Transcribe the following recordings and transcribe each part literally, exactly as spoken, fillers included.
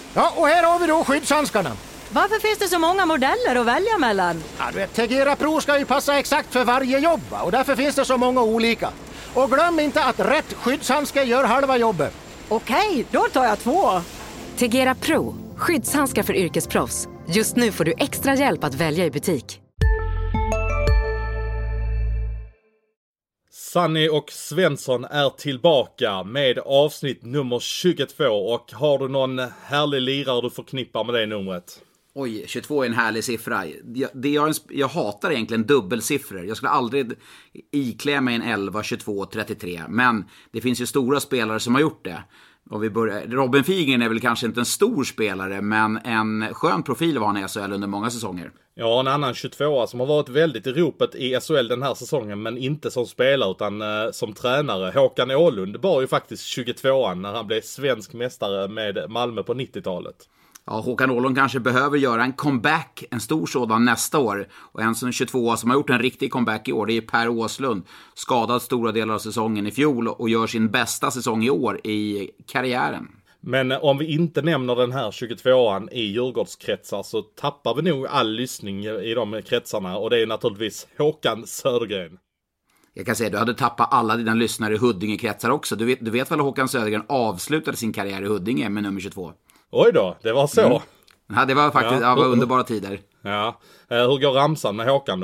Ja, och här har vi då skyddshandskarna. Varför finns det så många modeller att välja mellan? Ja, du vet, Tegera Pro ska ju passa exakt för varje jobb, va? Och därför finns det så många olika. Och glöm inte att rätt skyddshandske gör halva jobbet. Okej, då tar jag två. Tegera Pro, skyddshandskar för yrkesproffs. Just nu får du extra hjälp att välja i butik. Sunny och Svensson är tillbaka med avsnitt nummer tjugotvå. Och har du någon härlig lirare du förknippar med det numret? Oj, tjugotvå är en härlig siffra. Jag, det jag, jag hatar egentligen dubbelsiffror. Jag skulle aldrig iklä mig en elva, tjugotvå, trettiotre. Men det finns ju stora spelare som har gjort det. Och vi börjar, Robin Figen är väl kanske inte en stor spelare, men en skön profil var han i S H L under många säsonger. Ja, en annan tjugotvåa som har varit väldigt i ropet i S H L den här säsongen, men inte som spelare utan eh, som tränare. Håkan Åhlund var ju faktiskt tjugotvåan när han blev svensk mästare med Malmö på nittiotalet. Ja, Håkan Åhlund kanske behöver göra en comeback, en stor sådan nästa år. Och en som tjugotvå som har gjort en riktig comeback i år, det är Per Åslund. Skadad stora delar av säsongen i fjol och gör sin bästa säsong i år i karriären. Men om vi inte nämner den här tjugotvåan i Djurgårdskretsar så tappar vi nog all lyssning i de kretsarna. Och det är naturligtvis Håkan Södergren. Jag kan säga att du hade tappat alla dina lyssnare i Huddinge-kretsar också. Du vet, du vet väl att Håkan Södergren avslutade sin karriär i Huddinge med nummer tjugotvå? Oj då, det var så. Mm. Ja, det var faktiskt ja. Ja, var underbara tider. Ja. Eh, hur går ramsan med Håkan då?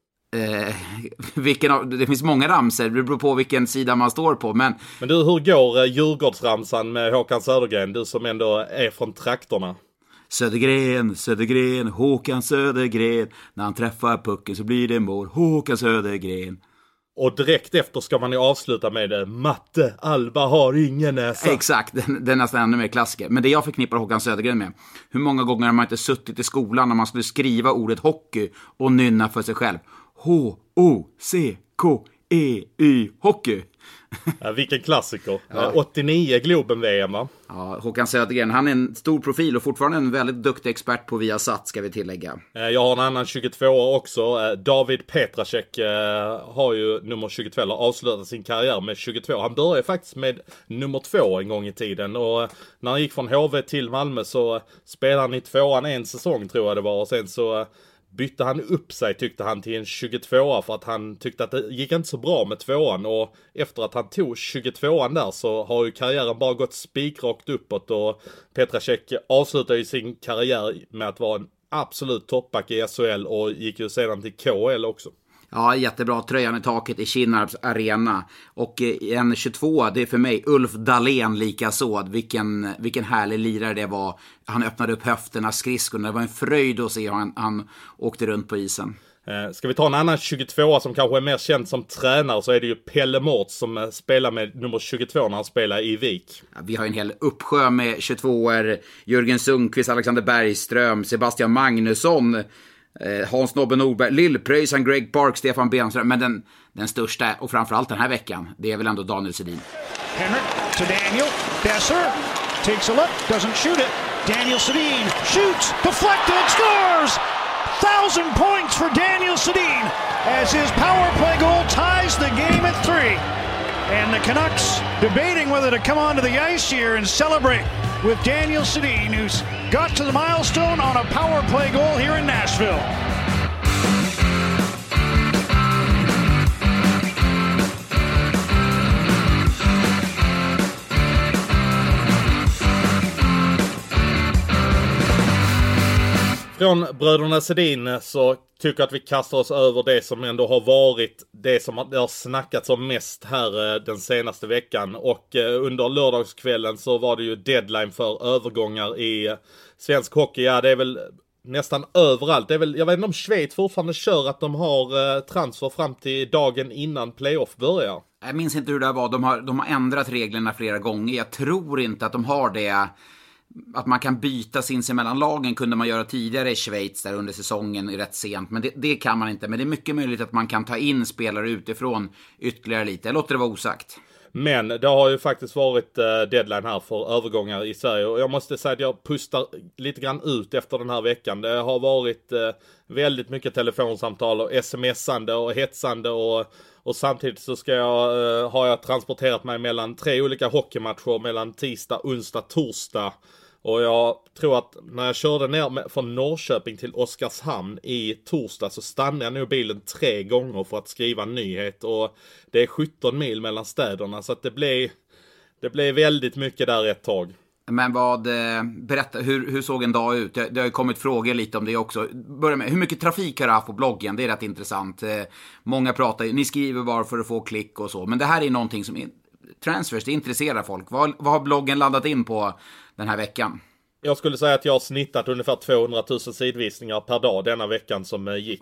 Eh, vilken av, det finns många ramser, det beror på vilken sida man står på. Men, men du, hur går eh, Djurgårdsramsan med Håkan Södergren? Du som ändå är från trakterna. Södergren, Södergren, Håkan Södergren. När han träffar pucken så blir det mål. Håkan Södergren. Och direkt efter ska man ju avsluta med det. Matte, Alba har ingen näsa. Exakt, den, den är nästan ännu mer klassiker. Men det jag förknippar Håkan Södergren med. Hur många gånger har man inte suttit i skolan när man skulle skriva ordet hockey och nynna för sig själv? H O C K E Y hockey. Ja, vilken klassiker. Ja. åttionio Globen-V M, va? Ja, Håkan Södergren, han är en stor profil och fortfarande en väldigt duktig expert på Viasat, ska vi tillägga. Jag har en annan tjugotvå också. David Petracek har ju nummer tjugotvå, eller avslutat sin karriär med tjugotvå. Han började faktiskt med nummer två en gång i tiden. Och när han gick från H V till Malmö så spelade han i tvåan en säsong, tror jag det var. Och sen så bytte han upp sig, tyckte han, till en tjugotvåa för att han tyckte att det gick inte så bra med tvåan. Och efter att han tog tjugotvåan där så har ju karriären bara gått spikrakt uppåt. Och Petracek avslutade ju sin karriär med att vara en absolut toppback i S H L och gick ju sedan till K H L också. Ja, jättebra. Tröjan i taket i Kinnarps arena. Och en tjugotvå, det är för mig Ulf Dahlén lika så. Vilken, vilken härlig lirare det var. Han öppnade upp höfterna, skridskorna. Det var en fröjd att se hur han, han åkte runt på isen. Eh, ska vi ta en annan tjugotvå som kanske är mer känd som tränare, så är det ju Pelle Mårts som spelar med nummer tjugotvå när han spelar i Vik. Ja, vi har en hel uppsjö med tjugotvåor. Jörgen Sundqvist, Alexander Bergström, Sebastian Magnusson, Eh, Hans Nobbe Norberg, Lillpröjsan, Greg Park, Stefan Benström. Men den, den största, och framförallt den här veckan, det är väl ändå Daniel Sedin. Henrik to Daniel, Besser takes a look, doesn't shoot it. Daniel Sedin shoots, deflected, scores! Thousand points for Daniel Sedin as his power play goal ties the game at three. And the Canucks debating whether to come onto the ice here and celebrate with Daniel Sedin, who's got to the milestone on a power play goal here in Nashville. Från bröderna Sedin så tycker jag att vi kastar oss över det som ändå har varit det som har snackats om mest här den senaste veckan. Och under lördagskvällen så var det ju deadline för övergångar i svensk hockey. Ja, det är väl nästan överallt. Det är väl, jag vet inte om Schweiz fortfarande kör att de har transfer fram till dagen innan playoff börjar. Jag minns inte hur det var. De har, de har ändrat reglerna flera gånger. Jag tror inte att de har det. Att man kan byta sinsemellan lagen kunde man göra tidigare i Schweiz där under säsongen rätt sent. Men det, det kan man inte. Men det är mycket möjligt att man kan ta in spelare utifrån ytterligare lite. Jag låter det vara osagt. Men det har ju faktiskt varit deadline här för övergångar i Sverige. Och jag måste säga att jag pustar lite grann ut efter den här veckan. Det har varit väldigt mycket telefonsamtal och smsande och hetsande. Och, och samtidigt så ska jag, har jag transporterat mig mellan tre olika hockeymatcher mellan tisdag, onsdag, torsdag. Och jag tror att när jag körde ner från Norrköping till Oskarshamn i torsdag så stannade jag nog bilen tre gånger för att skriva en nyhet. Och det är sjutton mil mellan städerna så att det blev, det blev väldigt mycket där ett tag. Men vad, berätta, hur, hur såg en dag ut? Det, det har kommit frågor lite om det också. Börja med, hur mycket trafik har du haft på bloggen? Det är rätt intressant. Många pratar, ni skriver bara för att få klick och så. Men det här är någonting som är, transfers, det intresserar folk. Vad, vad har bloggen landat in på den här veckan? Jag skulle säga att jag har snittat ungefär tvåhundratusen sidvisningar per dag denna veckan som gick.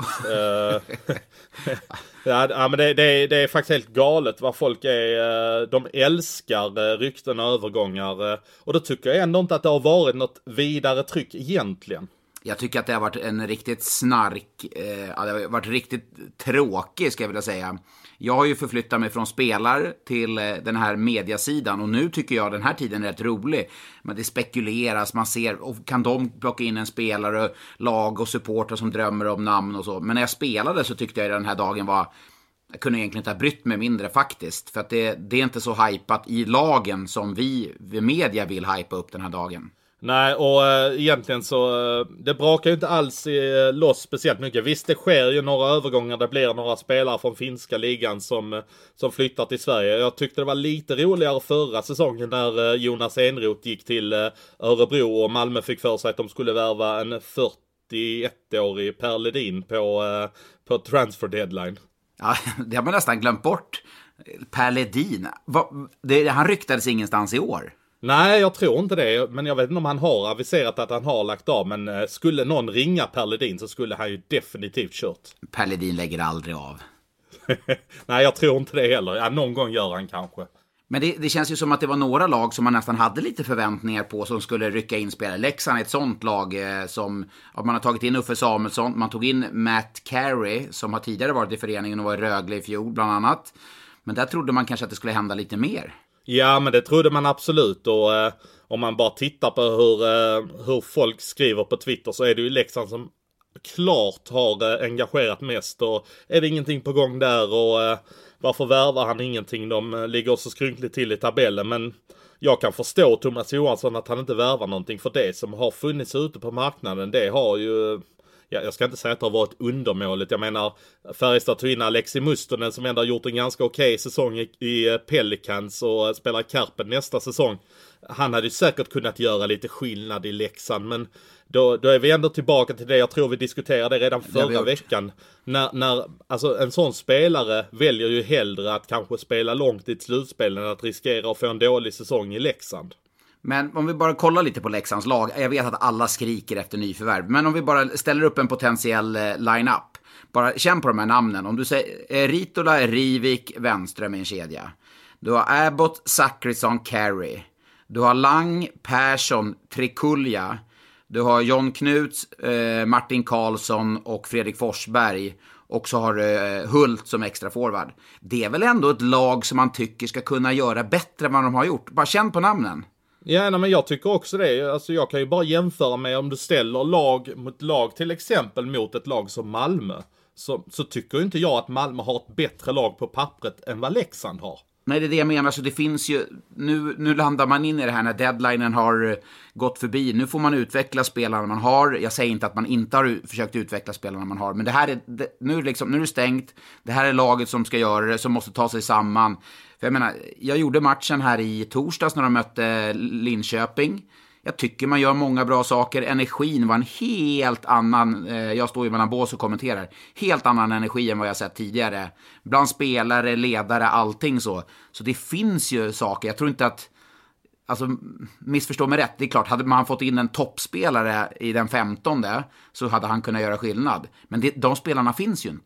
ja, men det, det, det är faktiskt helt galet vad folk är. De älskar rykten och övergångar. Och då tycker jag ändå inte att det har varit något vidare tryck egentligen. Jag tycker att det har varit en riktigt snark, eh, det har varit riktigt tråkig ska jag vilja säga. Jag har ju förflyttat mig från spelar till eh, den här mediasidan och nu tycker jag den här tiden är rätt rolig. Men det spekuleras, man ser, och kan de plocka in en spelare, lag och supporter som drömmer om namn och så. Men när jag spelade så tyckte jag den här dagen var, jag kunde egentligen inte ha brytt mig mindre faktiskt. För att det, det är inte så hypat i lagen som vi, vi media vill hypa upp den här dagen. Nej, och äh, egentligen så äh, det brakar ju inte alls äh, loss speciellt mycket. Visst, det sker ju några övergångar. Det blir några spelare från finska ligan som, äh, som flyttar till Sverige. Jag tyckte det var lite roligare förra säsongen när äh, Jonas Enroth gick till äh, Örebro och Malmö fick för sig att de skulle värva en fyrtioettårig Per Ledin på, äh, på transfer deadline. Ja, det har man nästan glömt bort. Per Ledin, Va, det, han ryktades ingenstans i år. Nej, jag tror inte det. Men jag vet inte om han har aviserat att han har lagt av. Men eh, skulle någon ringa Per Ledin så skulle han ju definitivt kört. Per Ledin lägger aldrig av. Nej, jag tror inte det heller. Ja, någon gång gör han kanske. Men det, det känns ju som att det var några lag som man nästan hade lite förväntningar på som skulle rycka in spelare. Leksand är ett sånt lag eh, som att man har tagit in Uffe Samuelsson. Man tog in Matt Carey som har tidigare varit i föreningen och var i Rögle i fjol bland annat. Men där trodde man kanske att det skulle hända lite mer. Ja, men det trodde man absolut. Och eh, om man bara tittar på hur, eh, hur folk skriver på Twitter så är det ju Leksand som klart har eh, engagerat mest. Och är det ingenting på gång där och eh, varför värvar han ingenting? De eh, ligger så skrynkligt till i tabellen. Men jag kan förstå Thomas Johansson att han inte värvar någonting. För det som har funnits ute på marknaden, det har ju... Jag ska inte säga att det har varit undermåligt. Jag menar, Färjestad tog in Alexi Mustonen som ändå har gjort en ganska okej säsong i, i Pelicans och spelar i Karpen nästa säsong. Han hade ju säkert kunnat göra lite skillnad i Leksand, men då, då är vi ändå tillbaka till det. Jag tror vi diskuterade redan förra veckan. När, när, alltså en sån spelare väljer ju hellre att kanske spela långt i ett slutspel än att riskera att få en dålig säsong i Leksand. Men om vi bara kollar lite på Leksands lag. Jag vet att alla skriker efter nyförvärv. Men om vi bara ställer upp en potentiell line-up. Bara känn på de här namnen. Om du säger Ritola, Rivik, Wenström i en kedja. Du har Abbott, Zachrisson, Carey. Du har Lang, Persson, Trikulja. Du har John Knuts, eh, Martin Karlsson och Fredrik Forsberg. Och så har du eh, Hult som extra forward. Det är väl ändå ett lag som man tycker ska kunna göra bättre än vad de har gjort. Bara känn på namnen. Ja, nej, men jag tycker också det. Alltså, jag kan ju bara jämföra med om du ställer lag mot lag, till exempel mot ett lag som Malmö. Så, så tycker inte jag att Malmö har ett bättre lag på pappret än vad Leksand har. Nej, det är det jag menar. Så det finns ju, nu, nu landar man in i det här när deadlinen har gått förbi. Nu får man utveckla spelarna man har. Jag säger inte att man inte har försökt utveckla spelarna man har. Men det här är, det, nu, liksom, nu är det stängt. Det här är laget som ska göra det, som måste ta sig samman. För jag menar, jag gjorde matchen här i torsdags när de mötte Linköping. Jag tycker man gör många bra saker. Energin var en helt annan, eh, jag står ju mellan bås och kommenterar, helt annan energi än vad jag sett tidigare. Bland spelare, ledare, allting så. Så det finns ju saker, jag tror inte att, alltså missförstå mig rätt, det är klart, hade man fått in en toppspelare i den femtonde så hade han kunnat göra skillnad. Men det, de spelarna finns ju inte.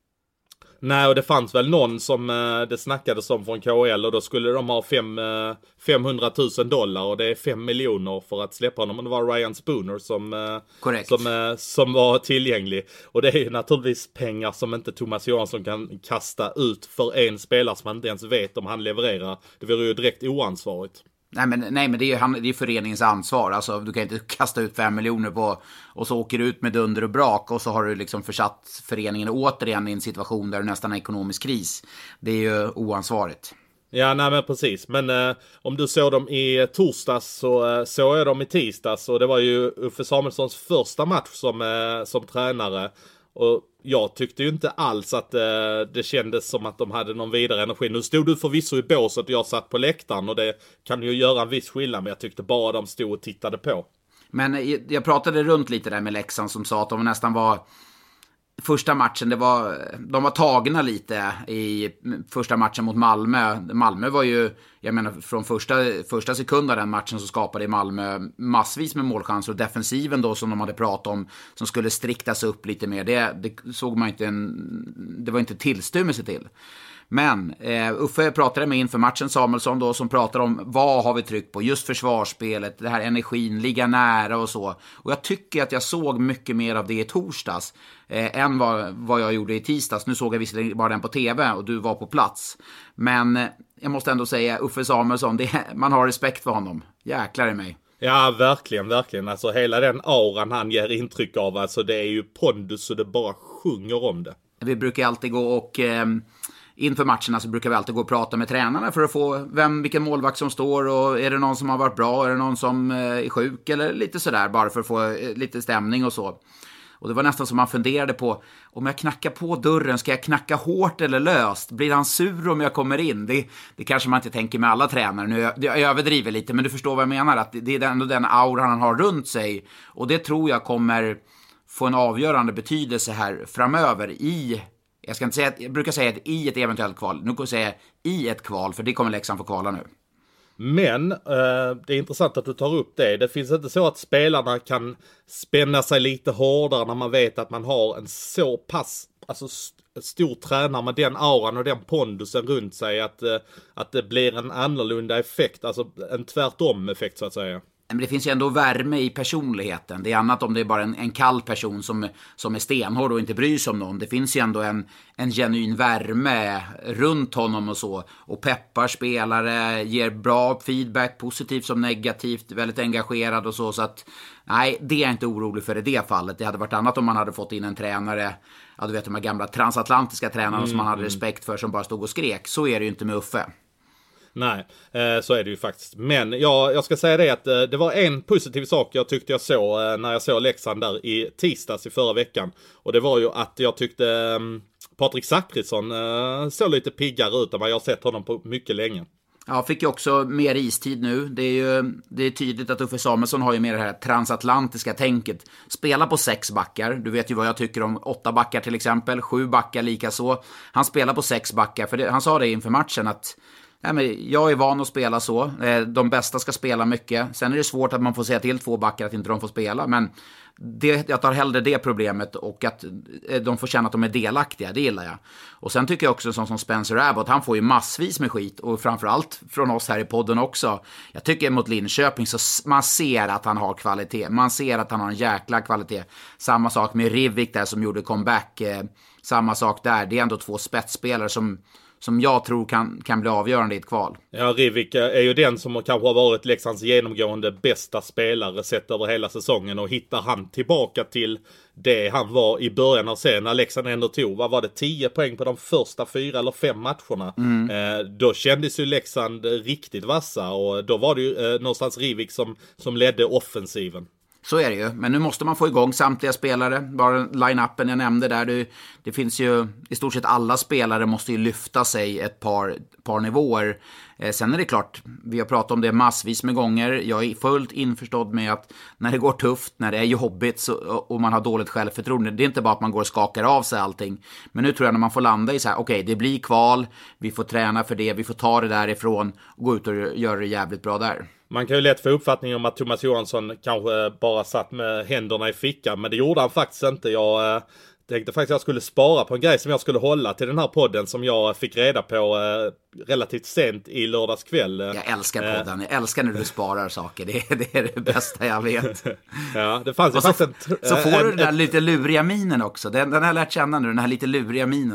Nej, och det fanns väl någon som eh, det snackades om från K H L och då skulle de ha fem, eh, femhundratusen dollar och det är fem miljoner för att släppa honom. Och det var Ryan Spooner som, eh, som, eh, som var tillgänglig. Och det är ju naturligtvis pengar som inte Thomas Johansson kan kasta ut för en spelare som man inte ens vet om han levererar. Det vore ju direkt oansvarigt. Nej men, nej, men det är ju han, det är föreningens ansvar. Alltså, du kan inte kasta ut fem miljoner på och så åker du ut med dunder och brak och så har du liksom försatt föreningen återigen i en situation där du nästan är ekonomisk kris. Det är ju oansvarigt. Ja, nej men precis. Men eh, om du såg dem i torsdags så eh, såg jag dem i tisdags. Och det var ju Uffe Samuelssons första match som, eh, som tränare. Och jag tyckte ju inte alls att eh, det kändes som att de hade någon vidare energi. Nu stod du förvisso i båset och jag satt på läktaren. Och det kan ju göra en viss skillnad. Men jag tyckte bara de stod och tittade på. Men jag pratade runt lite där med Leksand som sa att de nästan var... Första matchen, det var, de var tagna lite i första matchen mot Malmö. Malmö var ju, jag menar från första, första sekunden den matchen så skapade Malmö massvis med målchanser. Och defensiven då som de hade pratat om, som skulle striktas upp lite mer, det, det såg man inte en, det var inte tillstymmelse till. Men eh, Uffe pratade med inför matchen, Samuelsson då, som pratar om vad har vi tryck på, just försvarsspelet, det här energin, ligga nära och så. Och jag tycker att jag såg mycket mer av det i torsdags eh, än vad, vad jag gjorde i tisdags. Nu såg jag visserligen bara den på tv och du var på plats. Men eh, jag måste ändå säga, Uffe Samuelsson, det, man har respekt för honom. Jäklar i mig. Ja, verkligen, verkligen. Alltså hela den auran han ger intryck av, alltså det är ju pondus och det bara sjunger om det. Vi brukar alltid gå och... Eh, Inför matcherna så brukar vi alltid gå och prata med tränarna för att få vem, vilken målvakt som står och är det någon som har varit bra, är det någon som är sjuk eller lite sådär, bara för att få lite stämning och så. Och det var nästan som man funderade på, om jag knackar på dörren, ska jag knacka hårt eller löst? Blir han sur om jag kommer in? Det, det kanske man inte tänker med alla tränare. Nu jag, jag överdriver lite, men du förstår vad jag menar, att det är ändå den aura han har runt sig. Och det tror jag kommer få en avgörande betydelse här framöver i... Jag ska inte säga att, jag brukar säga att i ett eventuellt kval. Nu kan jag säga i ett kval, för det kommer Leksand få kvala nu. Men eh, det är intressant att du tar upp det. Det finns inte så att spelarna kan spänna sig lite hårdare när man vet att man har en så pass alltså, st- stor tränare med den auran och den pondusen runt sig att, eh, att det blir en annorlunda effekt. Alltså en tvärtom effekt så att säga. Men det finns ju ändå värme i personligheten. Det är annat om det är bara en, en kall person som, som är stenhård och inte bryr sig om någon. Det finns ju ändå en, en genuin värme runt honom och så. Och peppar spelare, ger bra feedback, positivt som negativt, väldigt engagerad och så. Så att, nej, det är jag inte orolig för i det fallet. Det hade varit annat om man hade fått in en tränare, ja du vet de här gamla transatlantiska tränarna mm, som man hade respekt för som bara stod och skrek. Så är det ju inte med Uffe. Nej, eh, så är det ju faktiskt. Men ja, jag ska säga det att eh, det var en positiv sak jag tyckte jag såg eh, när jag såg Leksand där i tisdags i förra veckan. Och det var ju att jag tyckte eh, Patrik Zackrisson eh, såg lite piggare ut än vad jag har sett honom på mycket länge. Ja, fick ju också mer istid nu. Det är ju det är tydligt att Uffe Samuelsson har ju mer det här transatlantiska tänket. Spela på sex backar. Du vet ju vad jag tycker om åtta backar till exempel. Sju backar lika så. Han spelar på sex backar. För det, han sa det inför matchen att nej, men jag är van att spela så. De bästa ska spela mycket. Sen är det svårt att man får säga till två backar att inte de får spela. Men det, jag tar hellre det problemet och att de får känna att de är delaktiga. Det gillar jag. Och sen tycker jag också sån som Spencer Abbott, han får ju massvis med skit. Och framförallt från oss här i podden också. Jag tycker mot Linköping så man ser att han har kvalitet. Man ser att han har en jäkla kvalitet. Samma sak med Rivik där som gjorde comeback. Samma sak där. Det är ändå två spetsspelare som... som jag tror kan, kan bli avgörande i ett kval. Ja, Rivik är ju den som kanske har varit Leksands genomgående bästa spelare sett över hela säsongen. Och hittar han tillbaka till det han var i början av serien när Leksand ändå tog, vad var det, tio poäng på de första fyra eller fem matcherna. Mm. Eh, då kändes ju Leksand riktigt vassa och då var det ju eh, någonstans Rivik som, som ledde offensiven. Så är det ju, men nu måste man få igång samtliga spelare. Bara line-upen jag nämnde där, det, det finns ju i stort sett alla spelare måste ju lyfta sig ett par, par nivåer. Eh, sen är det klart, vi har pratat om det massvis med gånger. Jag är fullt införstådd med att när det går tufft, när det är jobbigt så, och man har dåligt självförtroende, det är inte bara att man går och skakar av sig allting. Men nu tror jag när man får landa i så här, okej, okay, det blir kval, vi får träna för det, vi får ta det därifrån och gå ut och göra det jävligt bra där. Man kan ju lätt få uppfattningen om att Thomas Johansson kanske bara satt med händerna i fickan. Men det gjorde han faktiskt inte. Jag eh, tänkte faktiskt att jag skulle spara på en grej som jag skulle hålla till den här podden. Som jag fick reda på eh, relativt sent i lördags kväll. Jag älskar podden. Jag älskar när du sparar saker. Det är det, är det bästa jag vet. Ja, det fanns ju så, faktiskt en, så får en, du den där lite luriga minen också. Den, den har jag lärt känna nu. Den här lite luriga minen där.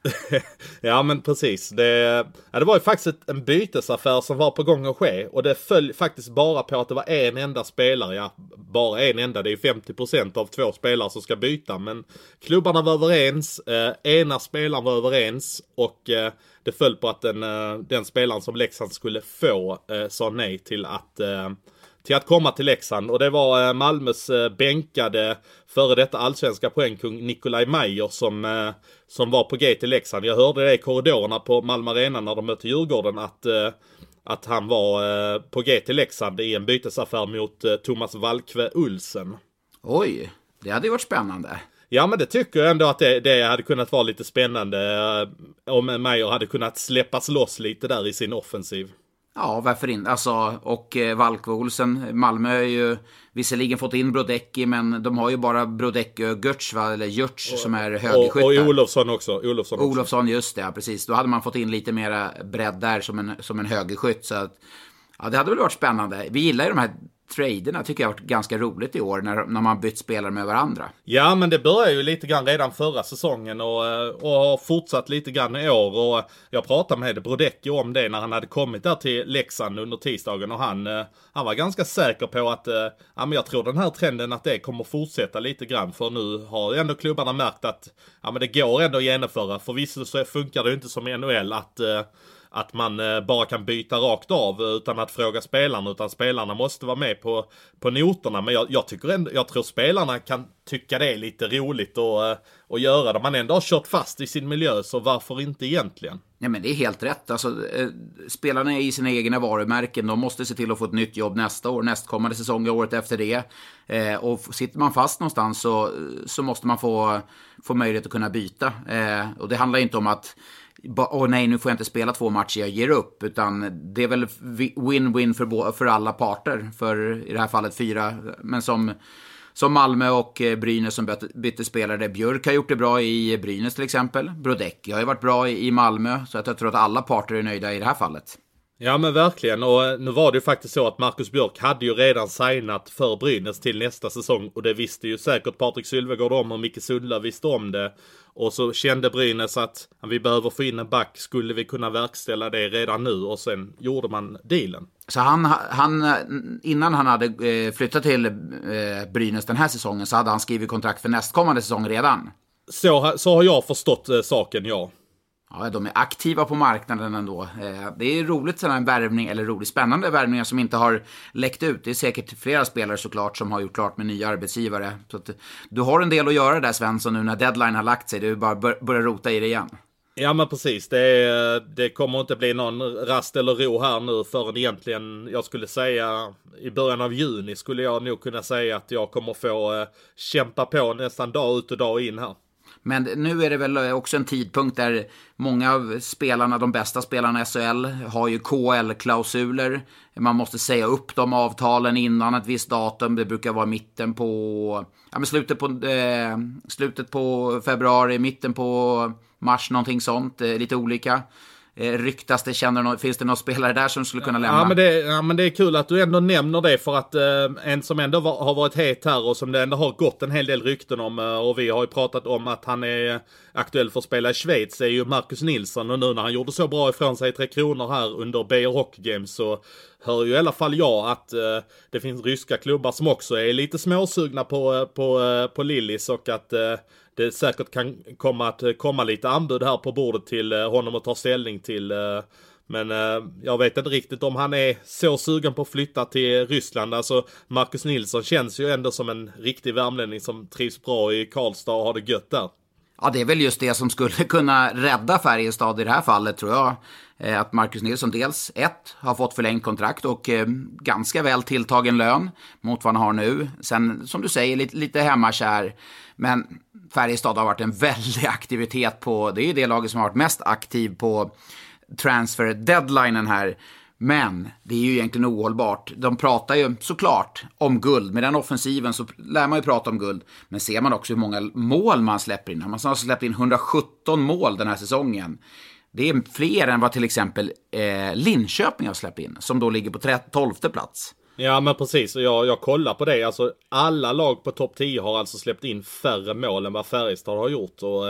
Ja men precis, det, ja, det var ju faktiskt ett, en bytesaffär som var på gång att ske. Och det föll faktiskt bara på att det var en enda spelare. Ja, bara en enda, det är ju femtio procent av två spelare som ska byta. Men klubbarna var överens, eh, ena spelaren var överens. Och eh, det föll på att den, eh, den spelaren som Leksand skulle få eh, sa nej till att... Eh, till att komma till Leksand. Och det var Malmös bänkade före detta allsvenska poängkung Nikolaj Meyer som, som var på G till Leksand. Jag hörde det i korridorerna på Malmö Arena när de mötte Djurgården att, att han var på G till Leksand i en bytesaffär mot Thomas Valkve Olsen. Oj, det hade ju varit spännande. Ja men det tycker jag ändå att det, det hade kunnat vara lite spännande om Meyer hade kunnat släppas loss lite där i sin offensiv. Ja, varför inte? Alltså, och eh, Valkve Olsen, Malmö har ju visserligen fått in Brodecki, men de har ju bara Brodecki och Götz, va? Eller Götz som är högerskyttar. Och, och Olofsson också. Olofsson, också. Olofsson, just det, ja, precis. Då hade man fått in lite mera bredd där som en, som en högerskytt. Så att, ja, det hade väl varit spännande. Vi gillar ju de här traderna, tycker jag har varit ganska roligt i år när, när man bytt spelare med varandra. Ja, men det började ju lite grann redan förra säsongen och, och har fortsatt lite grann i år. Och jag pratade med Brodecki om det när han hade kommit där till Leksand under tisdagen och han, han var ganska säker på att ja, men jag tror den här trenden att det kommer fortsätta lite grann, för nu har ändå klubbarna märkt att ja, men det går ändå att genomföra. Förvisso så funkar det ju inte som i N H L att att man eh, bara kan byta rakt av utan att fråga spelarna, utan spelarna måste vara med på, på noterna. Men jag, jag, tycker ändå, jag tror spelarna kan tycka det är lite roligt att, att göra det. Man ändå har kört fast i sin miljö, så varför inte egentligen? Ja, men det är helt rätt. Alltså, eh, spelarna är i sina egna varumärken. De måste se till att få ett nytt jobb nästa år, nästkommande säsong, året efter det. Eh, och sitter man fast någonstans så, så måste man få, få möjlighet att kunna byta. Eh, och det handlar inte om att åh nej, nu får jag inte spela två matcher, jag ger upp. Utan det är väl win-win för, för alla parter. För i det här fallet fyra. Men som, som Malmö och Brynäs som bytte, bytte spelare. Björk har gjort det bra i Brynäs till exempel. Brodecki har ju varit bra i, i Malmö. Så att jag tror att alla parter är nöjda i det här fallet. Ja men verkligen, och nu var det ju faktiskt så att Marcus Björk hade ju redan signat för Brynäs till nästa säsong, och det visste ju säkert Patrik Sylvegård om och Micke Sundlöv visste om det. Och så kände Brynäs att vi behöver få in en back, skulle vi kunna verkställa det redan nu, och sen gjorde man dealen. Så han, han innan han hade flyttat till Brynäs den här säsongen så hade han skrivit kontrakt för nästkommande säsong redan? Så, så har jag förstått saken, ja. Ja, de är aktiva på marknaden ändå. Det är roligt sådana en värvning, eller roligt spännande värvningar som inte har läckt ut. Det är säkert flera spelare såklart som har gjort klart med nya arbetsgivare. Så att du har en del att göra där, Svensson, nu när deadline har lagt sig. Du bara bör, börja rota i det igen. Ja men precis, det, det kommer inte bli någon rast eller ro här nu förrän egentligen, jag skulle säga i början av juni skulle jag nog kunna säga att jag kommer få kämpa på nästan dag ut och dag in här. Men nu är det väl också en tidpunkt där många av spelarna, de bästa spelarna i S H L, har ju K L-klausuler. Man måste säga upp de avtalen innan ett visst datum. Det brukar vara mitten på, ja, men slutet på, eh, slutet på februari, mitten på mars, någonting sånt. Eh, lite olika. Eh, ryktas det, känner någon, finns det någon spelare där som skulle kunna lämna? Ja men, det, ja, men det är kul att du ändå nämner det, för att eh, en som ändå var, har varit het här och som det ändå har gått en hel del rykten om, eh, och vi har ju pratat om att han är aktuell för att spela i Schweiz, är ju Marcus Nilsson. Och nu när han gjorde så bra ifrån sig i Tre Kronor här under B R Hockey Games, så hör ju i alla fall jag att eh, det finns ryska klubbar som också är lite småsugna på, på, eh, på Lillis, och att eh, det säkert kan komma att komma lite anbud här på bordet till honom att ta ställning till. Men jag vet inte riktigt om han är så sugen på att flytta till Ryssland. Alltså Marcus Nilsson känns ju ändå som en riktig värmlänning som trivs bra i Karlstad och har det gött där. Ja, det är väl just det som skulle kunna rädda Färjestad i det här fallet, tror jag. Att Marcus Nilsson dels ett har fått förlängt kontrakt och eh, ganska väl tilltagen lön mot vad han har nu. Sen som du säger lite, lite hemmakär. Men Färjestad har varit en väldig aktivitet på, det är ju det laget som har varit mest aktiv på transfer deadlinen här. Men det är ju egentligen ohållbart. De pratar ju såklart om guld. Med den offensiven så lär man ju prata om guld. Men ser man också hur många mål man släpper in. Man har släppt in hundrasjutton mål den här säsongen. Det är fler än vad till exempel eh, Linköping har släppt in. Som då ligger på tolfte plats. Ja men precis, och jag, jag kollar på det. Alltså alla lag på topp tio har alltså släppt in färre mål än vad Färjestad har gjort. Och eh,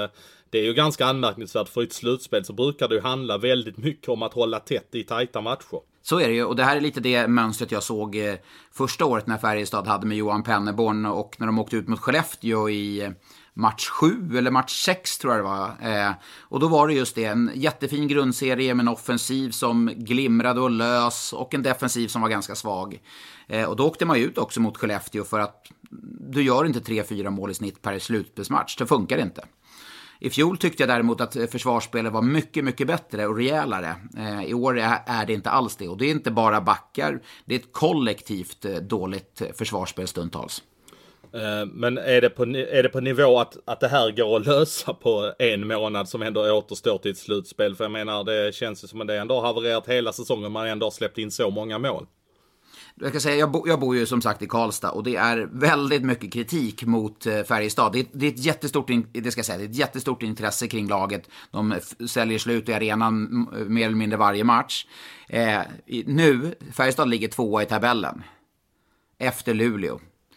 det är ju ganska anmärkningsvärt, för i ett slutspel så brukar det ju handla väldigt mycket om att hålla tätt i tajta matcher. Så är det ju, och det här är lite det mönstret jag såg eh, första året när Färjestad hade med Johan Penneborn, och när de åkte ut mot Skellefteå i eh, match sju eller match sex tror jag det var. Eh, och då var det just det, en jättefin grundserie med en offensiv som glimrade och lös och en defensiv som var ganska svag. Eh, och då åkte man ut också mot Skellefteå, för att du gör inte tre fyra mål i snitt per slutspelsmatch, det funkar inte. I fjol tyckte jag däremot att försvarsspelet var mycket, mycket bättre och rejälare. Eh, I år är det inte alls det. Och det är inte bara backar, det är ett kollektivt dåligt försvarsspel stundtals. Eh, men är det på, är det på nivå att, att det här går att lösa på en månad som ändå återstår till ett slutspel? För jag menar, det känns ju som att det ändå har havererat hela säsongen, man ändå har släppt in så många mål. Jag kan säga, jag, bo, jag bor ju som sagt i Karlstad, och det är väldigt mycket kritik mot eh, Färjestad. Det, det är ett jättestort, det ska jag säga, det är ett jättestort intresse kring laget. De f- säljer slut i arenan m- mer eller mindre varje match. Eh, i, nu, Färjestad ligger tvåa i tabellen efter Luleå.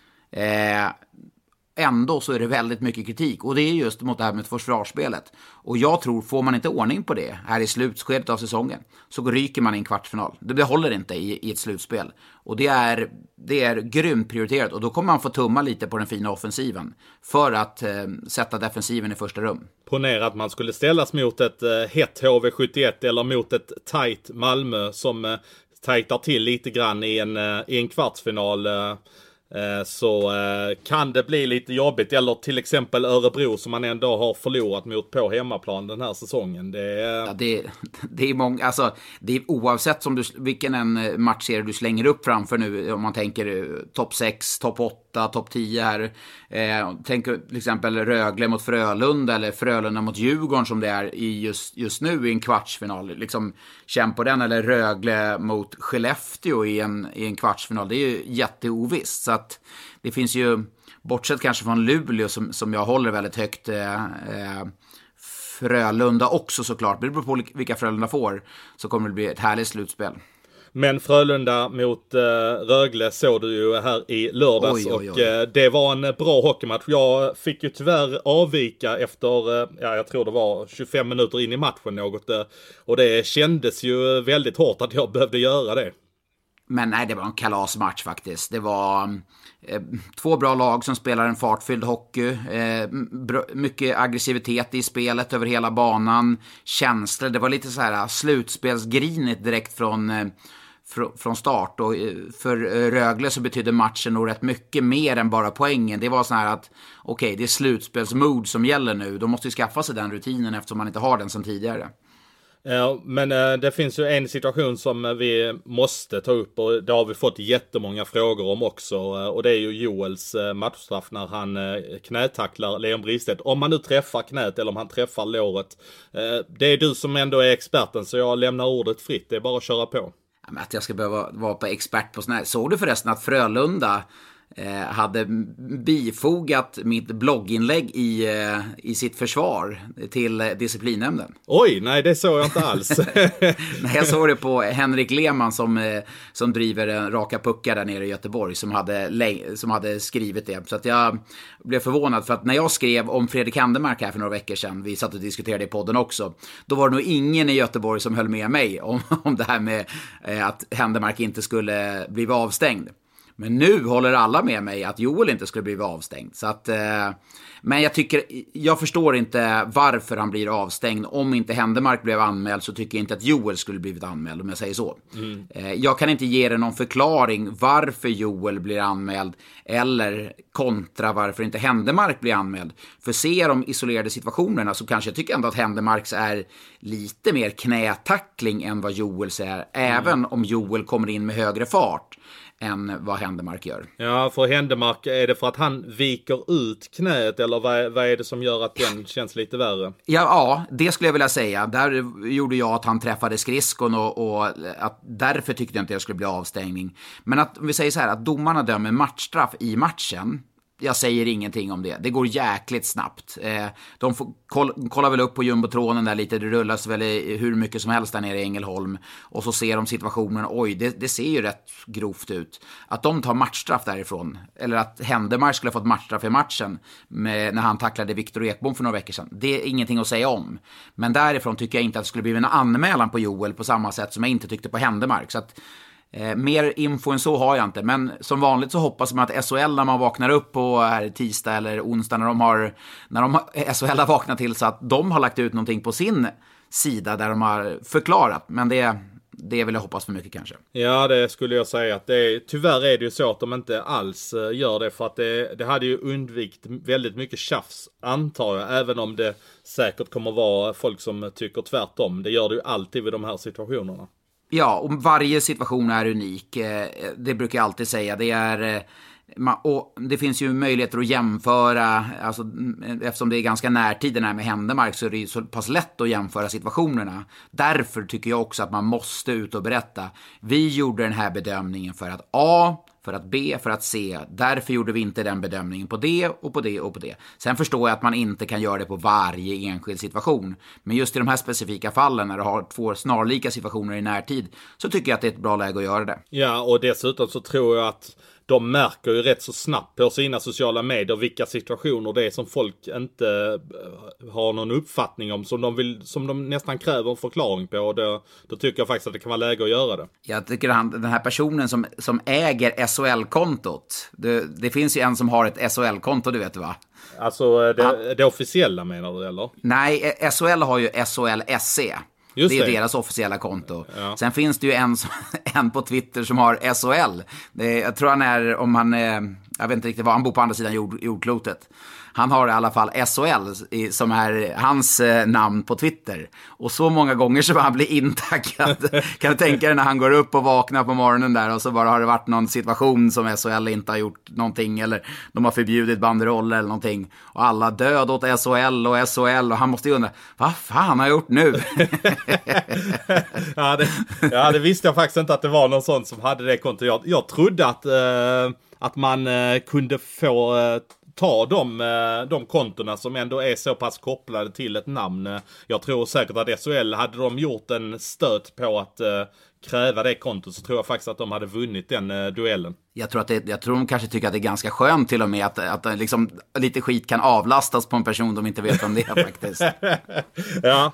Eh, Ändå så är det väldigt mycket kritik, och det är just mot det här med försvarsspelet. Och jag tror, får man inte ordning på det här i slutskedet av säsongen, så ryker man i en kvartsfinal. Det, det håller inte i, i ett slutspel. Och det är, det är grymt prioriterat, och då kommer man få tumma lite på den fina offensiven för att eh, sätta defensiven i första rum. Ponera att man skulle ställas mot ett eh, hett H V sjuttioett eller mot ett tajt Malmö som eh, tajtar till lite grann i en, eh, i en kvartsfinal. Eh. Så kan det bli lite jobbigt. Eller till exempel Örebro som man ändå har förlorat mot på hemmaplan den här säsongen. Det är, ja, det, det är många, alltså, det är oavsett som du, vilken en matchserie du slänger upp framför nu. Om man tänker topp sex, topp åtta, topp tio här. Eh, tänk till exempel Rögle mot Frölunda eller Frölunda mot Djurgården som det är i just, just nu i en kvartsfinal. Liksom, känn på den. Eller Rögle mot Skellefteå i en, i en kvartsfinal. Det är ju jätteovisst. Så att det finns ju, bortsett kanske från Luleå som, som jag håller väldigt högt, eh, Frölunda också såklart. Det beror på vilka Frölunda får, så kommer det bli ett härligt slutspel. Men Frölunda mot eh, Rögle såg du ju här i lördags. Oj, oj, oj. Och eh, det var en bra hockeymatch. Jag fick ju tyvärr avvika efter, eh, ja jag tror det var tjugofem minuter in i matchen något. Eh, och det kändes ju väldigt hårt att jag behövde göra det. Men nej, det var en kalasmatch faktiskt. Det var eh, två bra lag som spelar en fartfylld hockey. Eh, br- mycket aggressivitet i spelet över hela banan. Känslor. Det var lite så här slutspelsgrinigt direkt från, eh, fr- från start. Och eh, för Rögle så betydde matchen nog rätt mycket mer än bara poängen. Det var så här att okej, okay, det är slutspelsmod som gäller nu. De måste ju skaffa sig den rutinen eftersom man inte har den som tidigare. Ja, men äh, det finns ju en situation som vi måste ta upp, och det har vi fått jättemånga frågor om också, och det är ju Joels äh, matchstraff när han äh, knätacklar Leon Bristedt. Om man nu träffar knät eller om han träffar låret. Äh, det är du som ändå är experten, så jag lämnar ordet fritt, det är bara att köra på. Ja, men att jag ska behöva vara på expert på sån här. Såg du förresten att Frölunda Eh, hade bifogat mitt blogginlägg i, eh, i sitt försvar till eh, disciplinnämnden? Oj, nej det såg jag inte alls. Nej, jag såg det på Henrik Lehmann som, eh, som driver en raka puckar där nere i Göteborg som hade, le- som hade skrivit det. Så att jag blev förvånad, för att när jag skrev om Fredrik Händemark här för några veckor sedan, vi satt och diskuterade i podden också, då var det nog ingen i Göteborg som höll med mig om, om det här med eh, att Händemark inte skulle bli avstängd. Men nu håller alla med mig att Joel inte skulle bli avstängd. Så att, eh, men jag tycker, jag förstår inte varför han blir avstängd. Om inte Händemark blev anmäld så tycker jag inte att Joel skulle blivit anmäld, om jag säger så. Mm. Eh, jag kan inte ge dig någon förklaring varför Joel blir anmäld eller kontra varför inte Händemark blir anmäld. För ser de isolerade situationerna så kanske jag tycker ändå att Händemarks är lite mer knätackling än vad Joels är. Mm. Även om Joel kommer in med högre fart än vad Händemark gör. Ja, för Händemark, är det för att han viker ut knät, eller vad, vad är det som gör att den känns lite värre? Ja, ja, det skulle jag vilja säga. Där gjorde jag att han träffade skridskon och, och att därför tyckte jag inte det skulle bli avstängning. Men att vi säger så här, att domarna dömer matchstraff i matchen, jag säger ingenting om det. Det går jäkligt snabbt. Eh, de får, koll, kollar väl upp på jumbotronen där lite. Det rullas väl i, hur mycket som helst där nere i Ängelholm. Och så ser de situationen. Oj, det, det ser ju rätt grovt ut. Att de tar matchstraff därifrån. Eller att Händemark skulle ha fått matchstraff i matchen med, när han tacklade Viktor Ekbom för några veckor sedan. Det är ingenting att säga om. Men därifrån tycker jag inte att det skulle bli en anmälan på Joel på samma sätt som jag inte tyckte på Händemark. Så att Eh, mer info än så har jag inte, men som vanligt så hoppas man att S H L när man vaknar upp på här tisdag eller onsdag när de har, när de har, S H L har vaknat till så att de har lagt ut någonting på sin sida där de har förklarat, men det, det vill jag hoppas för mycket kanske. Ja, det skulle jag säga att det är, tyvärr är det ju så att de inte alls gör det, för att det, det hade ju undvikit väldigt mycket tjafs, antar jag, även om det säkert kommer vara folk som tycker tvärtom. Det gör det ju alltid vid de här situationerna. Ja, och varje situation är unik. Det brukar jag alltid säga. Det är, och det finns ju möjligheter att jämföra. Alltså, eftersom det är ganska närtid den här med Händemark så är det så pass lätt att jämföra situationerna. Därför tycker jag också att man måste ut och berätta. Vi gjorde den här bedömningen för att A, för att B, för att C. Därför gjorde vi inte den bedömningen på det och på det och på det. Sen förstår jag att man inte kan göra det på varje enskild situation. Men just i de här specifika fallen när du har två snarlika situationer i närtid så tycker jag att det är ett bra läge att göra det. Ja, och dessutom så tror jag att de märker ju rätt så snabbt på sina sociala medier vilka situationer det är som folk inte har någon uppfattning om, som de, vill, som de nästan kräver en förklaring på. Och då, då tycker jag faktiskt att det kan vara läge att göra det. Jag tycker han, den här personen som, som äger S H L-kontot, det, det finns ju en som har ett S H L-konto, du vet va? Alltså det, han, det officiella menar du eller? Nej, S H L har ju S H L S C. Just det är det. Deras officiella konto. Ja. Sen finns det ju en, som, en på Twitter som har S H L. Det, jag tror han är, om han är, jag vet inte riktigt vad, han bor på andra sidan jord, jordklotet. Han har i alla fall S H L i, som är hans eh, namn på Twitter. Och så många gånger så han blir intaggad. Kan du tänka dig när han går upp och vaknar på morgonen där och så bara har det varit någon situation som S H L inte har gjort någonting eller de har förbjudit banderoller eller någonting. Och alla död åt S H L och S H L och han måste ju undra, vad fan har jag gjort nu? ja, det, ja, det visste jag faktiskt inte att det var någon sån som hade det kontot. Jag, jag trodde att, eh, att man eh, kunde få... Eh, ta de, de kontorna som ändå är så pass kopplade till ett namn. Jag tror säkert att S H L, hade de gjort en stöt på att uh, kräva det kontot så tror jag faktiskt att de hade vunnit den uh, duellen. Jag tror, att det, jag tror de kanske tycker att det är ganska skönt till och med att, att liksom, lite skit kan avlastas på en person de inte vet om det är faktiskt. Ja.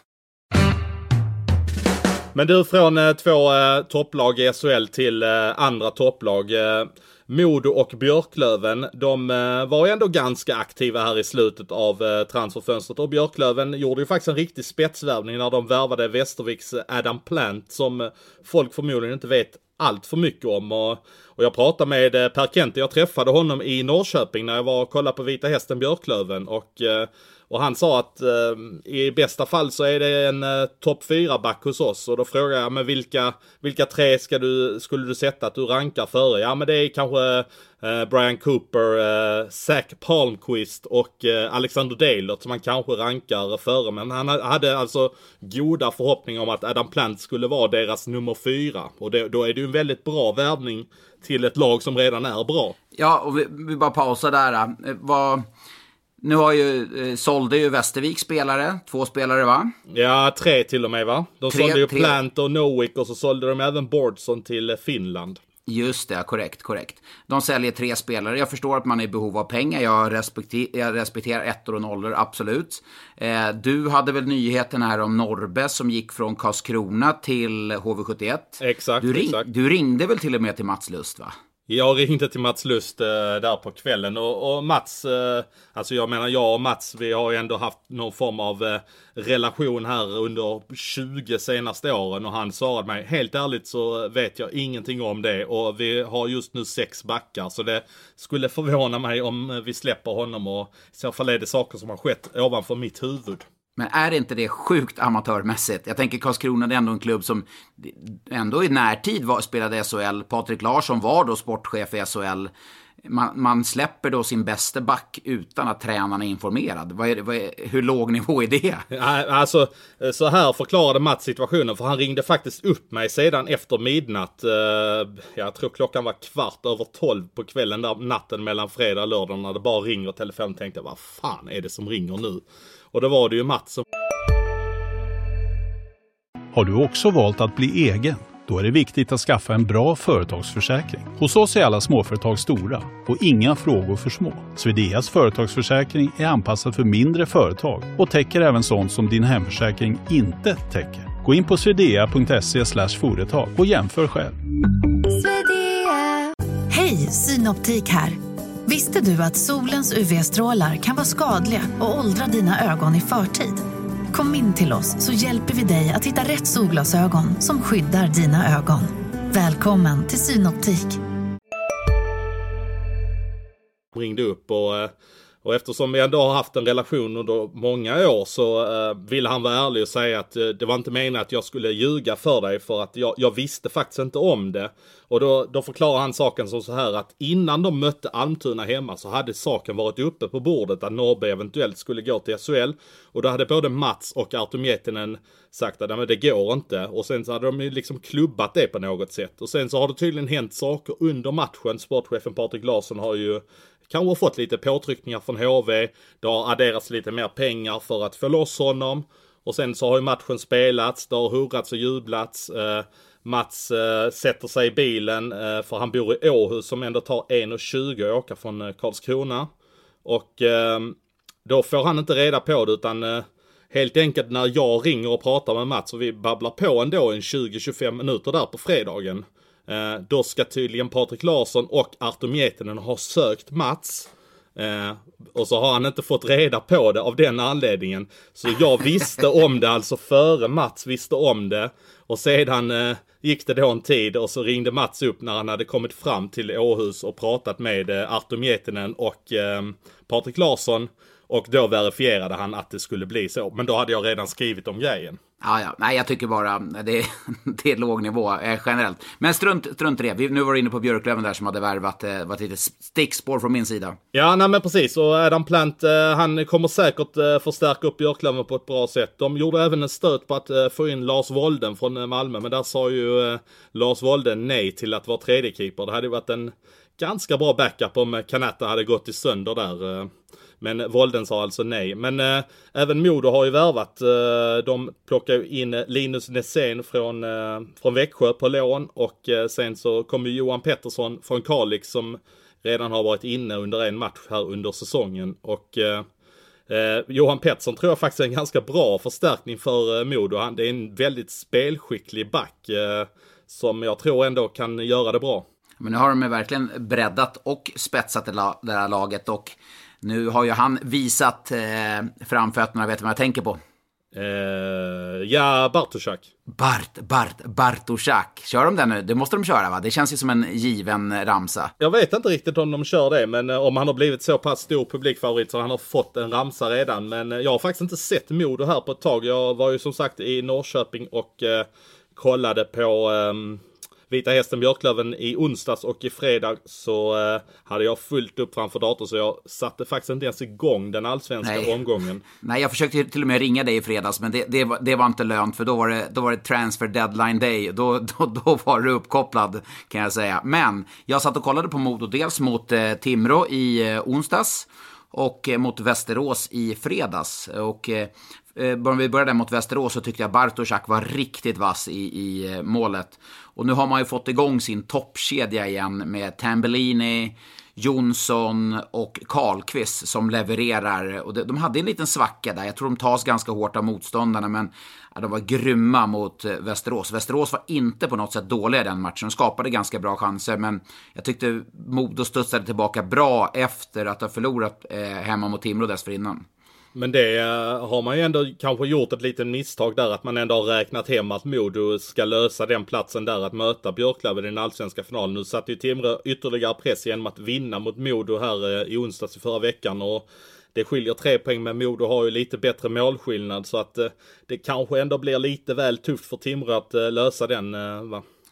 Men du, från uh, två uh, topplag i S H L till uh, andra topplag. Uh, Modo och Björklöven, de eh, var ju ändå ganska aktiva här i slutet av eh, transferfönstret. Och Björklöven gjorde ju faktiskt en riktig spetsvärvning när de värvade Västerviks Adam Plant, som eh, folk förmodligen inte vet allt för mycket om. Och, och jag pratade med eh, Per Kente, jag träffade honom i Norrköping när jag var och kollade på Vita Hästen Björklöven. Och... Eh, Och han sa att eh, i bästa fall så är det en eh, topp fyra back hos oss. Och då frågade jag, men vilka, vilka tre ska du, skulle du sätta att du rankar före? Ja, men det är kanske eh, Brian Cooper, eh, Zach Palmquist och eh, Alexander Dalert som man kanske rankar före. Men han hade alltså goda förhoppningar om att Adam Plant skulle vara deras nummer fyra. Och det, då är det ju en väldigt bra värvning till ett lag som redan är bra. Ja, och vi, vi bara pausar där. Vad... Nu har ju, eh, sålde ju Västervik spelare, två spelare va? Ja, tre till och med va? De tre, sålde ju tre. Plant och Nowick och så sålde de även Bordson till Finland. Just det, korrekt, korrekt. De säljer tre spelare. Jag förstår att man är i behov av pengar. Jag, respekter, jag respekterar ettor och nollor, absolut. Eh, du hade väl nyheten här om Norbe som gick från Karlskrona till H V sjuttioett. Exakt, du, ring, exakt. Du ringde väl till och med till Mats Lust va? Jag ringde till Mats Lust eh, där på kvällen och, och Mats, eh, alltså jag menar jag och Mats, vi har ju ändå haft någon form av eh, relation här under tjugo senaste åren och han svarade mig, helt ärligt så vet jag ingenting om det och vi har just nu sex backar så det skulle förvåna mig om vi släpper honom och i så fall är det saker som har skett ovanför mitt huvud. Men är inte det sjukt amatörmässigt? Jag tänker Karlskrona är ändå en klubb som ändå i närtid var, spelade S H L. Patrik Larsson var då sportchef i S H L. man, man släpper då sin bästa back utan att tränaren är informerad. Vad är det, vad är, hur låg nivå är det? Alltså, så här förklarade Mats situationen, för han ringde faktiskt upp mig sedan efter midnatt. Jag tror klockan var kvart över tolv på kvällen där natten mellan fredag och lördag, när det bara ringer telefon. Tänkte jag, vad fan är det som ringer nu? Och då var det ju Mats som... Har du också valt att bli egen? Då är det viktigt att skaffa en bra företagsförsäkring. Hos oss är alla småföretag stora och inga frågor för små. Swedeas företagsförsäkring är anpassad för mindre företag och täcker även sånt som din hemförsäkring inte täcker. Gå in på swedea punkt se slash företag och jämför själv. Hej, Synoptik här. Visste du att solens U V-strålar kan vara skadliga och åldra dina ögon i förtid? Kom in till oss så hjälper vi dig att hitta rätt solglasögon som skyddar dina ögon. Välkommen till Synoptik. Ringde upp och, och eftersom vi ändå har haft en relation under många år så uh, ville han vara ärlig och säga att uh, det var inte meningen att jag skulle ljuga för dig, för att jag, jag visste faktiskt inte om det. Och då, då förklarar han saken som så här, att innan de mötte Almtuna hemma så hade saken varit uppe på bordet att Norrby eventuellt skulle gå till S H L. Och då hade både Mats och Artur Miettinen sagt att men det går inte. Och sen så hade de ju liksom klubbat det på något sätt. Och sen så har det tydligen hänt saker under matchen. Sportchefen Patrik Larsson har ju kanske fått lite påtryckningar från H V. Det har adderats lite mer pengar för att få loss honom. Och sen så har ju matchen spelats, det har hurrats och jublats. Eh, Mats eh, sätter sig i bilen eh, för han bor i Åhus som ändå tar en tjugo att åka från eh, Karlskrona. Och eh, då får han inte reda på det, utan eh, helt enkelt när jag ringer och pratar med Mats och vi babblar på ändå en tjugo till tjugofem minuter där på fredagen. Eh, då ska tydligen Patrik Larsson och Artur Miettinen ha sökt Mats. Eh, och så har han inte fått reda på det av den anledningen. Så jag visste om det alltså före Mats visste om det. Och sedan eh, gick det då en tid och så ringde Mats upp när han hade kommit fram till Åhus och pratat med eh, Artur Miettinen och eh, Patrik Larsson. Och då verifierade han att det skulle bli så. Men då hade jag redan skrivit om grejen. Ja, ja. Nej, jag tycker bara det, det är låg nivå eh, generellt. Men strunt, strunt det. Vi, nu var du inne på Björklöven där som hade värvat eh, var ett litet stickspår från min sida. Ja, nej men precis. Och Adam Plant, eh, han kommer säkert eh, förstärka upp Björklöven på ett bra sätt. De gjorde även en stöt på att eh, få in Lars Wolden från eh, Malmö. Men där sa ju eh, Lars Wolden nej till att vara tredje keeper. Det hade varit en ganska bra backup om Kanata hade gått i sönder där. Eh. Men Wolden sa alltså nej. Men äh, även Modo har ju värvat. Äh, de plockar ju in Linus Nässén från, äh, från Växjö på lån. Och äh, sen så kommer Johan Pettersson från Kalix som redan har varit inne under en match här under säsongen. Och äh, äh, Johan Pettersson tror jag faktiskt är en ganska bra förstärkning för äh, Modo. Han, det är en väldigt spelskicklig back äh, som jag tror ändå kan göra det bra. Men nu har de verkligen breddat och spetsat det, la- det här laget och nu har ju han visat eh, framfötterna, vet du vad jag tänker på? Eh, ja, Bartoszak. Bart, Bart, Bartoszak. Kör de den nu? Det måste de köra, va? Det känns ju som en given ramsa. Jag vet inte riktigt om de kör det, men om han har blivit så pass stor publikfavorit så han har fått en ramsa redan. Men jag har faktiskt inte sett Modo här på ett tag. Jag var ju som sagt i Norrköping och eh, kollade på... Eh, Vita Hästen Björklöven i onsdags och i fredag så eh, hade jag fullt upp framför datorn så jag satte faktiskt inte ens igång den allsvenska Nej. omgången. Nej, jag försökte till och med ringa dig i fredags men det, det, var, det var inte lönt för då var det, då var det transfer deadline day. Då, då, då var du uppkopplad kan jag säga. Men jag satt och kollade på Modo dels mot eh, Timrå i eh, onsdags och eh, mot Västerås i fredags. Och eh, Om vi började mot Västerås så tyckte jag Bartoszak var riktigt vass i, i målet. Och nu har man ju fått igång sin toppkedja igen med Tambellini, Jonsson och Karlqvist som levererar. Och de hade en liten svacka där. Jag tror de tas ganska hårt av motståndarna men ja, de var grymma mot Västerås. Västerås var inte på något sätt dåliga i den matchen. De skapade ganska bra chanser men jag tyckte Modo studsade tillbaka bra efter att ha förlorat eh, hemma mot Timrå dessförinnan. Men det har man ju ändå kanske gjort ett litet misstag där att man ändå har räknat hem att Modo ska lösa den platsen där att möta Björklöven i den allsvenska finalen. Nu satt ju Timrå ytterligare press genom att vinna mot Modo här i onsdags i förra veckan och det skiljer tre poäng men Modo har ju lite bättre målskillnad så att det kanske ändå blir lite väl tufft för Timrå att lösa den, va?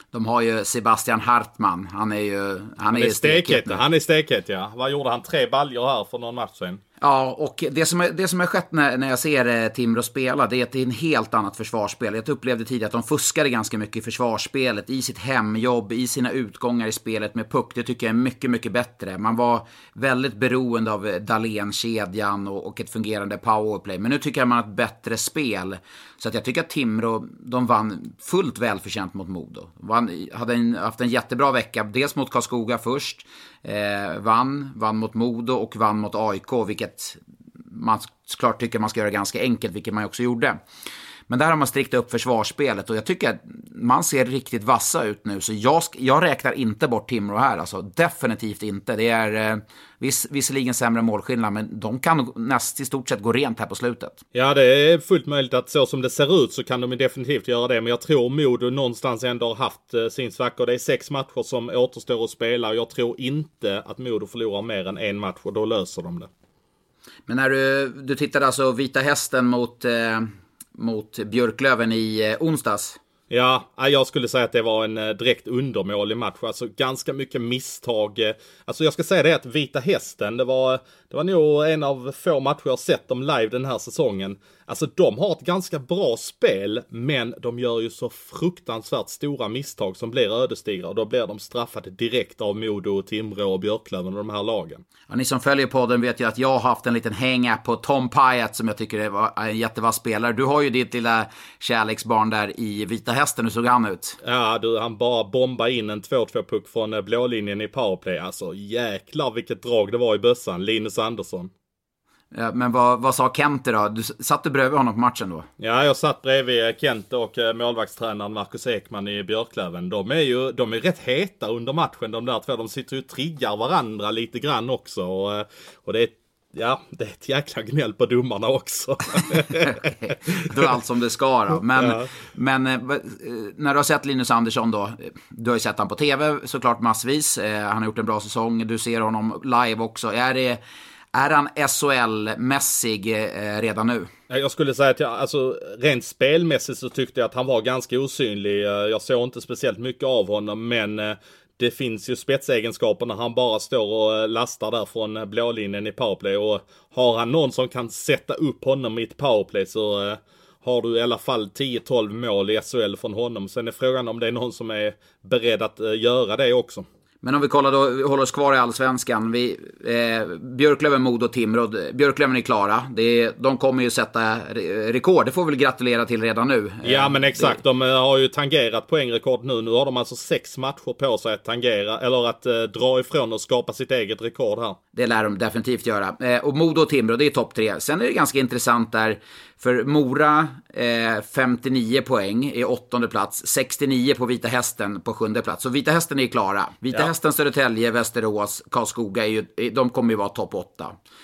De har ju Sebastian Hartman. Han är ju han, han är, är stekhet. Han är stekhet, ja. Vad gjorde han? Tre baljor här för någon match sen? Ja, och det som är, det som är skett när, när jag ser eh, Timrå spela, det är att det är en helt annat försvarsspel. Jag upplevde tidigare att de fuskade ganska mycket i försvarsspelet, i sitt hemjobb, i sina utgångar i spelet med puck. Det tycker jag är mycket, mycket bättre. Man var väldigt beroende av Dahlén-kedjan och, och ett fungerande powerplay. Men nu tycker jag man har ett bättre spel. Så att jag tycker att Timrå, de vann fullt välförtjänt mot Modo. Vann, hade en, haft en jättebra vecka, dels mot Karlskoga först. Eh, vann, vann mot Modo och vann mot A I K, vilket man såklart tycker man ska göra ganska enkelt, vilket man också gjorde. Men där har man strikt upp försvarsspelet och jag tycker att man ser riktigt vassa ut nu, så jag, jag räknar inte bort Timrå här, alltså definitivt inte. Det är eh, viss, visserligen sämre målskillnad, men de kan näst i stort sett gå rent här på slutet. Ja, det är fullt möjligt att så som det ser ut så kan de definitivt göra det, men jag tror Modo någonstans ändå har haft eh, sin svacka, och det är sex matcher som återstår att spela och jag tror inte att Modo förlorar mer än en match och då löser de det. Men när du, du tittade alltså Vita Hästen mot... Eh, mot Björklöven i eh, onsdags. Ja, jag skulle säga att det var en direkt undermålig match. Alltså ganska mycket misstag. Alltså jag ska säga det att Vita Hästen, det var, det var nog en av få matcher jag har sett dem live den här säsongen. Alltså de har ett ganska bra spel, men de gör ju så fruktansvärt stora misstag som blir ödesdigra. Och då blir de straffade direkt av Modo, Timrå och Björklöven och de här lagen. Ja, ni som följer podden vet ju att jag har haft en liten hang-up på Tom Pyatt som jag tycker var en jättevass spelare. Du har ju ditt lilla kärleksbarn där i Vita Hästen, hur såg han ut? Ja, du, han bara bombade in en två två puck från blålinjen i powerplay. Alltså jäklar vilket drag det var i bössan, Linus Andersson. Ja, men vad, vad sa Kente då? Du satt du bredvid honom på matchen då? Ja, jag satt bredvid Kente och målvaktstränaren Marcus Ekman i Björklöven. De är ju de är rätt heta under matchen, de där två. De sitter ju och triggar varandra lite grann också. Och, och det är Ja, det är ett jäkla gnäll på domarna också. Då är allt som det ska då. Men, ja. men när du har sett Linus Andersson då, du har ju sett han på tv såklart massvis. Han har gjort en bra säsong, du ser honom live också. Är, det, är han S H L-mässig redan nu? Jag skulle säga att jag, alltså, rent spelmässigt så tyckte jag att han var ganska osynlig. Jag såg inte speciellt mycket av honom, men det finns ju spetsegenskaper när han bara står och lastar där från blålinjen i powerplay. Och har han någon som kan sätta upp honom i ett powerplay så uh, har du i alla fall tio tolv mål i S H L från honom. Sen är frågan om det är någon som är beredd att uh, göra det också. Men om vi kollar då, vi håller oss kvar i Allsvenskan. Vi, eh, Björklöven, Modo och Timrå. Björklöven är klara. Det är, de kommer ju sätta rekord. Det får vi väl gratulera till redan nu. Ja, men exakt. De har ju tangerat poängrekord nu. Nu har de alltså sex matcher på sig att tangera. Eller att eh, dra ifrån och skapa sitt eget rekord här. Det lär de definitivt göra. Eh, och Modo och Timrå, det är topp tre. Sen är det ganska intressant där. För Mora eh, femtionio poäng i åttonde plats. sextionio på Vita Hästen på sjunde plats. Så Vita Hästen är klara. Vita ja. Hästen, Södertälje, Västerås, Karlskoga, är ju, de kommer ju vara topp åtta.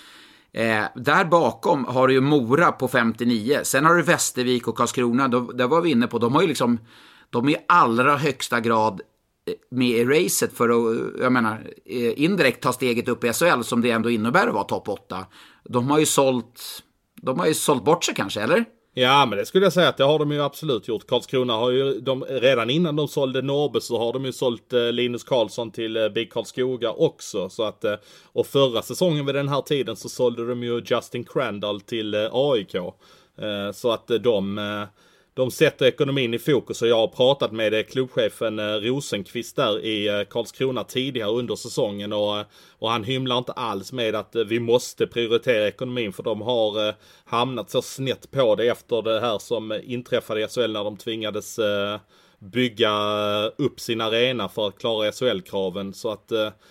Eh, där bakom har du ju Mora på femtionio. Sen har du Västervik och Karlskrona. Då, där var vi inne på. De har ju liksom, de är i allra högsta grad med i racet för att, jag menar, indirekt ta steget upp i S H L som det ändå innebär att vara topp åtta. De har ju sålt... De har ju sålt bort sig kanske, eller? Ja, men det skulle jag säga att det har de ju absolut gjort. Karlskrona har ju, de, redan innan de sålde Norrby så har de ju sålt eh, Linus Karlsson till eh, Big Karlskoga också. Så att, eh, och förra säsongen vid den här tiden så sålde de ju Justin Crandall till eh, A I K. Eh, så att eh, de... Eh, De sätter ekonomin i fokus och jag har pratat med klubbchefen Rosenqvist där i Karlskrona tidigare under säsongen och, och han hymlar inte alls med att vi måste prioritera ekonomin för de har hamnat så snett på det efter det här som inträffade i S H L när de tvingades bygga upp sin arena för att klara S H L-kraven. Så att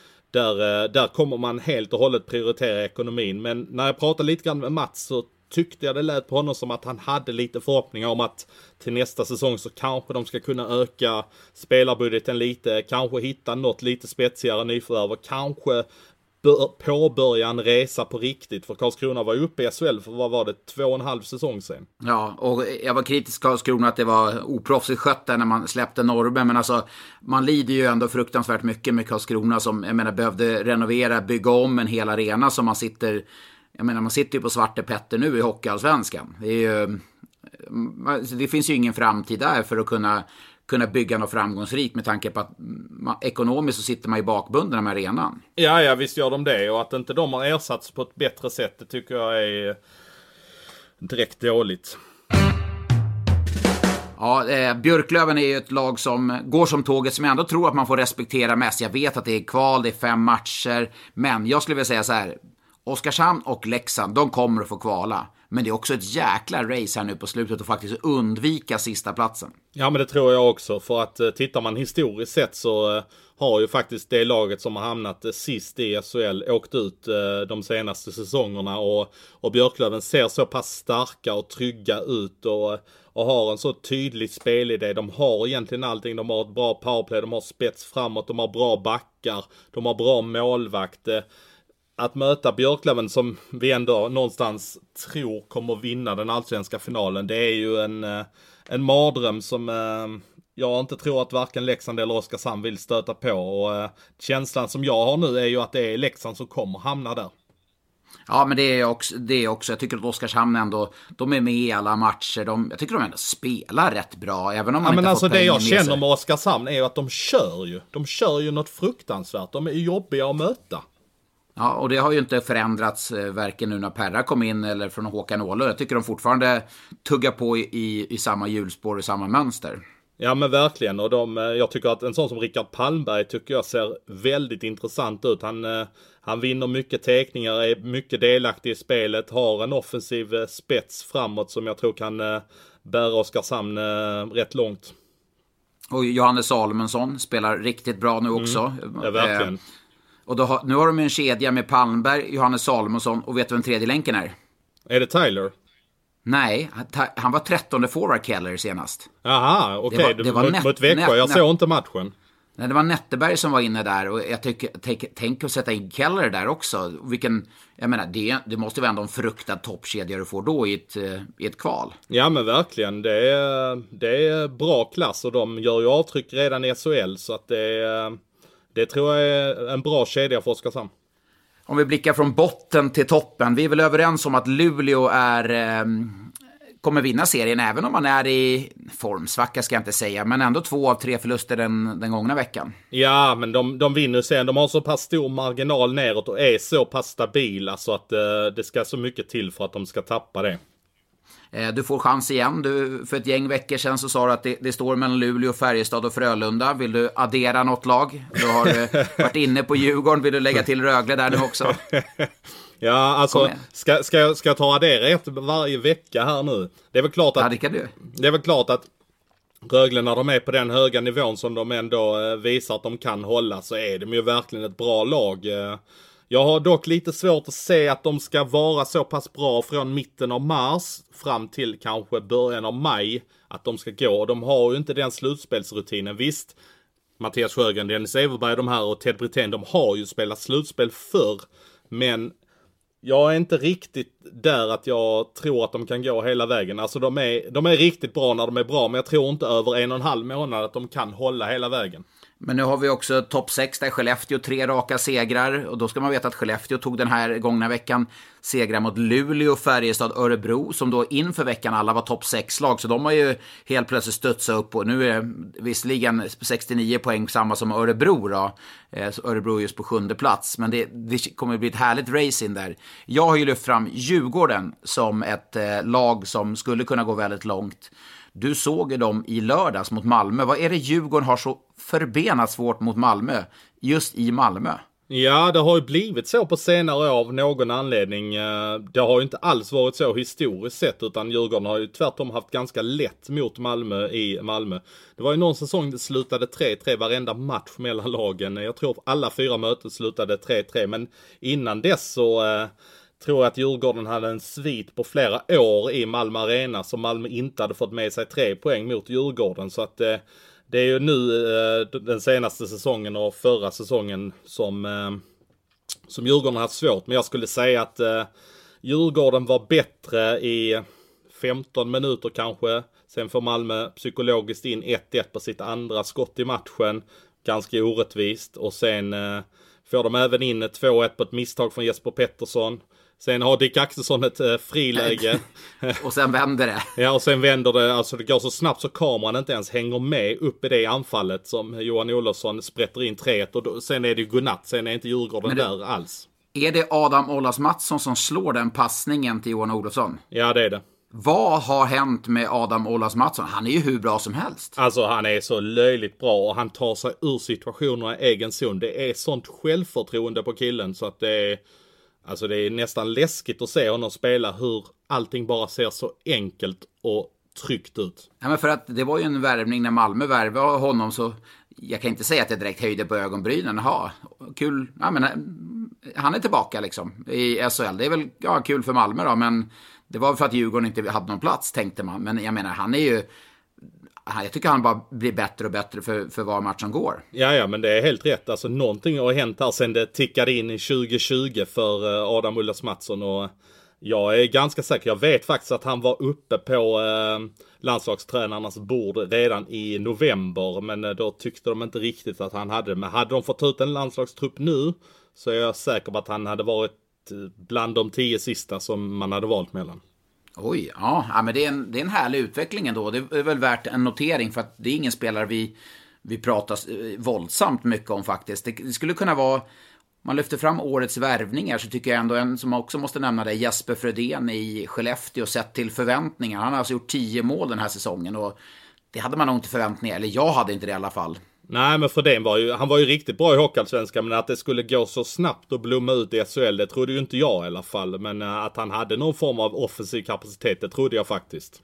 där, där kommer man helt och hållet prioritera ekonomin. Men när jag pratar lite grann med Mats så tyckte jag det lät på honom som att han hade lite förhoppningar om att till nästa säsong så kanske de ska kunna öka spelarbudgeten lite, kanske hitta något lite spetsigare nyförvärv och kanske bör, påbörja en resa på riktigt. För Karlskrona var ju uppe i S H L för vad var det, två och en halv säsong sen. Ja, och jag var kritisk till Karlskrona att det var oproffsigt skött där när man släppte Norrby, men alltså man lider ju ändå fruktansvärt mycket med Karlskrona som, jag menar, behövde renovera, bygga om en hel arena som man sitter... Jag menar, man sitter ju på Svarte Petter nu i Hockeyallsvenskan. Det är ju, det finns ju ingen framtid där för att kunna kunna bygga något framgångsrikt med tanke på att man, ekonomiskt så sitter man i bakbunden med arenan. Ja, ja, visst gör de det. Och att inte de har ersatts på ett bättre sätt, det tycker jag är direkt dåligt. Ja, eh, Björklöven är ju ett lag som går som tåget, som jag ändå tror att man får respektera mest. Jag vet att det är kval, det är fem matcher, men jag skulle vilja säga så här: Oskarshamn och Leksand, de kommer att få kvala. Men det är också ett jäkla race här nu på slutet att faktiskt undvika sista platsen. Ja, men det tror jag också. För att eh, tittar man historiskt sett så eh, har ju faktiskt det laget som har hamnat eh, sist i S H L åkt ut eh, de senaste säsongerna. Och, och Björklöven ser så pass starka och trygga ut och, och har en så tydlig spelidé. De har egentligen allting. De har ett bra powerplay, de har spets framåt, de har bra backar, de har bra målvakt. Eh, Att möta Björklöven, som vi ändå någonstans tror kommer vinna den allsvenska finalen, det är ju en, en mardröm som eh, jag inte tror att varken Leksand eller Oskarshamn vill stöta på. Och eh, känslan som jag har nu är ju att det är Leksand som kommer hamna där. Ja, men det är också, det är också jag tycker att Oskarshamn ändå, de är med i alla matcher. De, jag tycker de ändå spelar rätt bra, även om man ja, inte men har alltså fått det jag med känner sig. med Oskarshamn är ju att de kör ju. De kör ju något fruktansvärt. De är jobbiga att möta. Ja, och det har ju inte förändrats eh, varken nu när Perra kom in eller från Håkan Åhlund. Jag tycker de fortfarande tuggar på i, i, i samma hjulspår och samma mönster. Ja, men verkligen. Och de, jag tycker att en sån som Rickard Palmberg tycker jag ser väldigt intressant ut. Han, han vinner mycket teckningar, är mycket delaktig i spelet, har en offensiv spets framåt som jag tror kan bära Oskarshamn rätt långt. Och Johannes Salomonsson spelar riktigt bra nu också. Mm, ja, verkligen. Eh, och då har, nu har de en kedja med Palmberg, Johannes Salomonsson, och vet du vem tredje länken är? Är det Tyler? Nej, han var trettonde forward Keller senast. Aha, okej. Okay. Det var, det var mot, net, mot Växjö, net, jag net. såg inte matchen. Nej, det var Netteberg som var inne där, och jag tycker, tänk, tänk att sätta in Keller där också. Vilken, jag menar, det, det måste vara ändå en fruktad toppkedja du får då i ett, i ett kval. Ja, men verkligen. Det är, det är bra klass och de gör ju avtryck redan i S H L, så att det, det tror jag är en bra kedja för Oskarshamn. Om vi blickar från botten till toppen, vi är väl överens om att Luleå är, eh, kommer vinna serien, även om man är i formsvacka ska jag inte säga, men ändå två av tre förluster den, den gångna veckan. Ja, men de, de vinner sen. De har så pass stor marginal neråt och är så pass stabila så att eh, det ska så mycket till för att de ska tappa det. Du får chans igen. Du, för ett gäng veckor sedan så sa du att det, det står mellan Luleå, Färjestad och Frölunda. Vill du addera något lag? Du har uh, varit inne på Djurgården. Vill du lägga till Rögle där nu också? Ja, alltså ska, ska, jag, ska jag ta addera efter varje vecka här nu? Det är väl klart att, ja, det kan du. Det är väl klart att Rögle, när de är på den höga nivån som de ändå uh, visar att de kan hålla, så är de ju verkligen ett bra lag. Uh, Jag har dock lite svårt att se att de ska vara så pass bra från mitten av mars fram till kanske början av maj. Att de ska gå. De har ju inte den slutspelsrutinen. Visst, Mattias Sjögren, Dennis Everberg, de här och Ted Brithén, de har ju spelat slutspel förr. Men jag är inte riktigt där att jag tror att de kan gå hela vägen. Alltså de är, de är riktigt bra när de är bra, men jag tror inte över en och en halv månad att de kan hålla hela vägen. Men nu har vi också topp sex där Skellefteå, tre raka segrar. Och då ska man veta att Skellefteå tog den här gångna veckan segrar mot Luleå, Färjestad, Örebro. Som då inför veckan alla var topp sex-lag. Så de har ju helt plötsligt studsat upp. Och nu är det visserligen sextionio poäng samma som Örebro då. Så Örebro är just på sjunde plats. Men det, det kommer bli ett härligt racing där. Jag har ju lyft fram Djurgården som ett eh, lag som skulle kunna gå väldigt långt. Du såg dem i lördags mot Malmö. Vad är det Djurgården har så förbenat svårt mot Malmö just i Malmö? Ja, det har ju blivit så på senare år av någon anledning. Det har ju inte alls varit så historiskt sett, utan Djurgården har ju tvärtom haft ganska lätt mot Malmö i Malmö. Det var ju någon säsong det slutade tre tre varenda match mellan lagen. Jag tror alla fyra möten slutade tre tre, men innan dess så tror jag att Djurgården hade en svit på flera år i Malmö Arena som Malmö inte hade fått med sig tre poäng mot Djurgården. Så att eh, det är ju nu eh, den senaste säsongen och förra säsongen som, eh, som Djurgården har haft svårt. Men jag skulle säga att eh, Djurgården var bättre i femton minuter kanske. Sen får Malmö psykologiskt in ett ett på sitt andra skott i matchen. Ganska orättvist. Och sen... Eh, får de även in två ett på ett misstag från Jesper Pettersson. Sen har Dick Axelsson ett eh, friläge. Och sen vänder det. Ja, och sen vänder det. Alltså det går så snabbt så kameran inte ens hänger med upp i det anfallet som Johan Olofsson sprätter in tre ett. Och då, sen är det ju godnatt. Sen är inte Djurgården det, där alls. Är det Adam Ollas Mattsson som slår den passningen till Johan Olofsson? Ja, det är det. Vad har hänt med Adam Ollas Mattsson? Han är ju hur bra som helst. Alltså han är så löjligt bra och han tar sig ur situationerna i egen zon. Det är sånt självförtroende på killen så att det är... Alltså det är nästan läskigt att se honom spela hur allting bara ser så enkelt och tryggt ut. Ja, men för att det var ju en värvning när Malmö värvade honom så jag kan inte säga att det direkt höjde på ögonbrynen. Ha, kul. Ja, men han är tillbaka liksom i S H L. Det är väl ja, kul för Malmö då, men det var för att Djurgården inte hade någon plats tänkte man. Men jag menar, han är ju... Jag tycker han bara blir bättre och bättre för, för var matchen går. Ja, ja, men det är helt rätt. Alltså någonting har hänt här sen det tickade in i tjugo tjugo för Adam Ollas Mattsson. Och jag är ganska säker. Jag vet faktiskt att han var uppe på eh, landslagstränarnas bord redan i november. Men då tyckte de inte riktigt att han hade det. Men hade de fått ut en landslagstrupp nu så är jag säker på att han hade varit bland de tio sista som man hade valt mellan. Oj, ja, ja men det är, en, det är en härlig utveckling ändå. Det är väl värt en notering för att det är ingen spelare vi, vi pratar våldsamt mycket om faktiskt. Det, det skulle kunna vara, man lyfter fram årets värvningar så tycker jag ändå en som också måste nämna det, Jesper Frödén i Skellefteå sett till förväntningar. Han har alltså gjort tio mål den här säsongen och det hade man nog inte förväntningar, eller jag hade inte det i alla fall. Nej, men Frödén var ju, han var ju riktigt bra i Hockeyallsvenskan, men att det skulle gå så snabbt och blomma ut i S H L, det trodde ju inte jag i alla fall. Men att han hade någon form av offensiv kapacitet, det trodde jag faktiskt.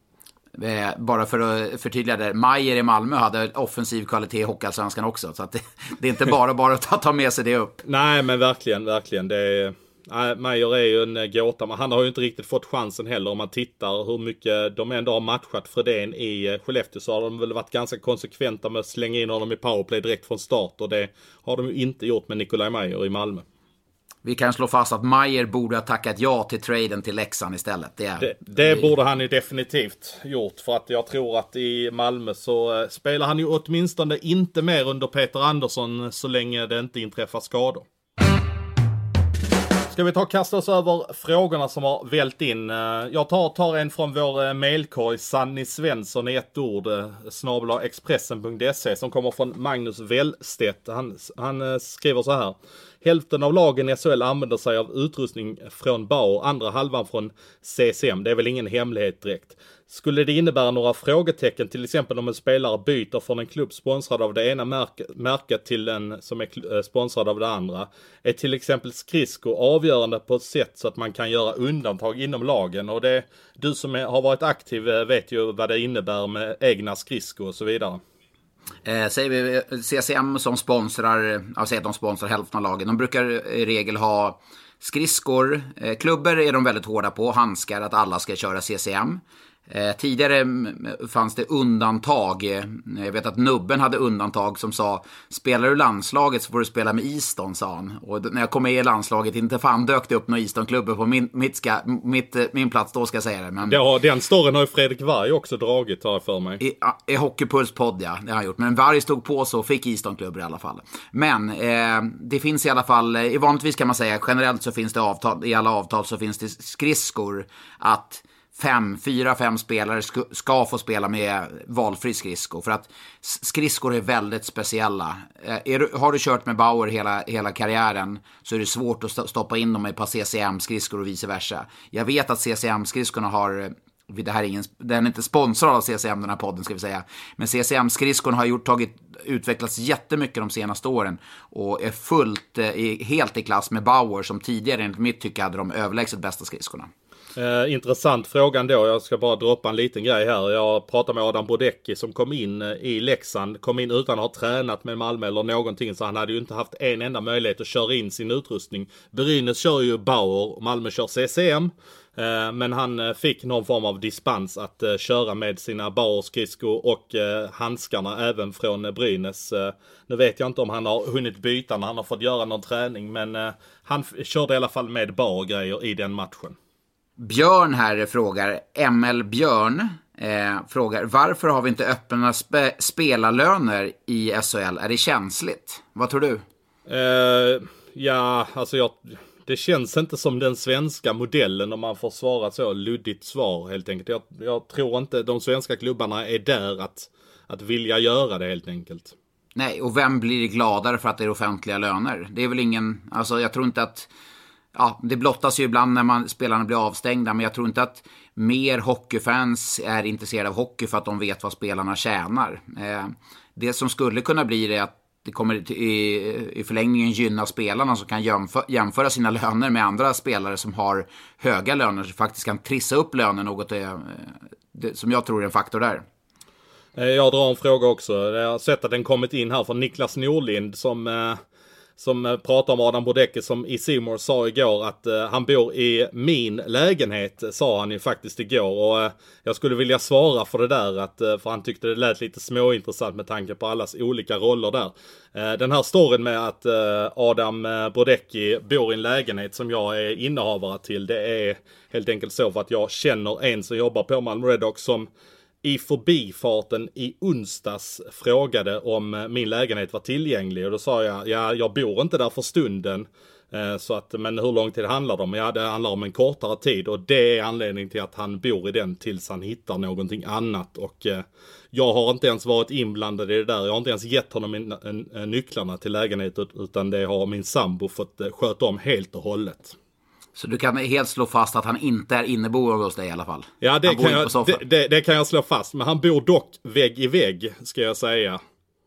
Bara för att förtydliga det, Meier i Malmö hade offensiv kvalitet i Hockeyallsvenskan också, så att det, det är inte bara, bara att ta med sig det upp. Nej, men verkligen, verkligen. Det är... Nej, Meier är ju en gåta, men han har ju inte riktigt fått chansen heller. Om man tittar hur mycket de ändå har matchat Frödén i Skellefteå så har de väl varit ganska konsekventa med att slänga in honom i powerplay direkt från start. Och det har de ju inte gjort med Nikolaj Meier i Malmö. Vi kan slå fast att Meier borde ha tackat ja till traden till Leksand istället. Det, är... det, det borde han ju definitivt gjort. För att jag tror att i Malmö så spelar han ju åtminstone inte mer under Peter Andersson så länge det inte inträffar skador. Ska vi ta och kasta oss över frågorna som har vält in. Jag tar, tar en från vår mailkorg, Sanny Svensson i ett ord, snabel-a expressen punkt se, som kommer från Magnus Wellstedt. Han, han skriver så här. Hälften av lagen i S H L använder sig av utrustning från Bauer, andra halvan från C S M. Det är väl ingen hemlighet direkt. Skulle det innebära några frågetecken, till exempel om en spelare byter från en klubb sponsrad av det ena märket, märket till en som är sponsrad av det andra? Är till exempel skridsko avgörande på ett sätt så att man kan göra undantag inom lagen? Och det, du som är, har varit aktiv vet ju vad det innebär med egna skridsko och så vidare. Eh, säger vi C S M som sponsrar, jag säger att de sponsrar hälften av lagen. De brukar i regel ha skridskor. Eh, klubbar är de väldigt hårda på, handskar, att alla ska köra C S M. Eh, tidigare fanns det undantag. Jag vet att Nubben hade undantag som sa, spelar du landslaget så får du spela med Easton, sa han. Och när jag kom med i landslaget, inte fan dök det upp några Easton-klubbar på min, mitt ska, mitt, min plats, då ska jag säga det. Men ja, den storyn har ju Fredrik Varg också dragit, har jag för mig. I, i Hockeypuls podd, ja, det har han gjort. Men Varg stod på så fick Easton-klubbar i alla fall. Men eh, det finns i alla fall, i vanligtvis kan man säga, generellt så finns det avtal, i alla avtal så finns det skridskor att Fem, fyra, fem spelare ska, ska få spela med valfri skridsko. För att skridskor är väldigt speciella. Är du, har du kört med Bauer hela, hela karriären så är det svårt att stoppa in dem i ett par C C M-skridskor och vice versa. Jag vet att C C M-skridskorna har... Det här är ingen, den är inte sponsrad av C C M, den här podden ska vi säga. Men C C M-skridskorna har gjort, tagit, utvecklats jättemycket de senaste åren. Och är fullt, helt i klass med Bauer som tidigare enligt mitt tycke hade de överlägset bästa skridskorna. Eh, intressant fråga ändå. Jag ska bara droppa en liten grej här. Jag pratade med Adam Brodecki som kom in i Leksand. Kom in utan att ha tränat med Malmö eller någonting. Så han hade ju inte haft en enda möjlighet att köra in sin utrustning. Brynäs kör ju Bauer och Malmö kör C C M. Eh, men han fick någon form av dispens att eh, köra med sina Bauer-skridskor och eh, handskarna även från eh, Brynäs. Eh, nu vet jag inte om han har hunnit byta när han har fått göra någon träning. Men eh, han f- körde i alla fall med Bauer-grejer i den matchen. Björn här frågar, M L Björn eh, frågar, varför har vi inte öppna spe- spelarlöner i S H L? Är det känsligt? Vad tror du? Uh, ja, alltså jag... Det känns inte som den svenska modellen om man får svara så luddigt svar helt enkelt. Jag, jag tror inte de svenska klubbarna är där att, att vilja göra det helt enkelt. Nej, och vem blir gladare för att det är offentliga löner? Det är väl ingen, alltså jag tror inte att, ja, det blottas ju ibland när man, spelarna blir avstängda, men jag tror inte att mer hockeyfans är intresserade av hockey för att de vet vad spelarna tjänar. Eh, det som skulle kunna bli det att det kommer i, i förlängningen gynna spelarna som kan jämföra, jämföra sina löner med andra spelare som har höga löner, som faktiskt kan trissa upp lönen något det, det, som jag tror är en faktor där. Jag drar en fråga också. Jag har sett att den kommit in här från Niklas Norlind som, eh, som pratar om Adam Brodecki, som i C More sa igår att eh, han bor i min lägenhet, sa han ju faktiskt igår. Och eh, jag skulle vilja svara för det där, att, eh, för han tyckte det lät lite småintressant med tanke på allas olika roller där. Eh, den här storyn med att eh, Adam Brodecki bor i en lägenhet som jag är innehavare till, det är helt enkelt så för att jag känner en som jobbar på Malmö Redhawks som i förbifarten i onsdags frågade om min lägenhet var tillgänglig. Och då sa jag, ja, jag bor inte där för stunden. Eh, så att, men hur lång tid handlar det om? Ja, det handlar om en kortare tid. Och det är anledningen till att han bor i den tills han hittar någonting annat. Och eh, jag har inte ens varit inblandad i det där. Jag har inte ens gett honom en, en, en nycklarna till lägenheten. Utan det har min sambo fått eh, sköta om helt och hållet. Så du kan helt slå fast att han inte är inneboende hos dig i alla fall? Ja, det kan, jag, det, det, det kan jag slå fast. Men han bor dock vägg i vägg, ska jag säga.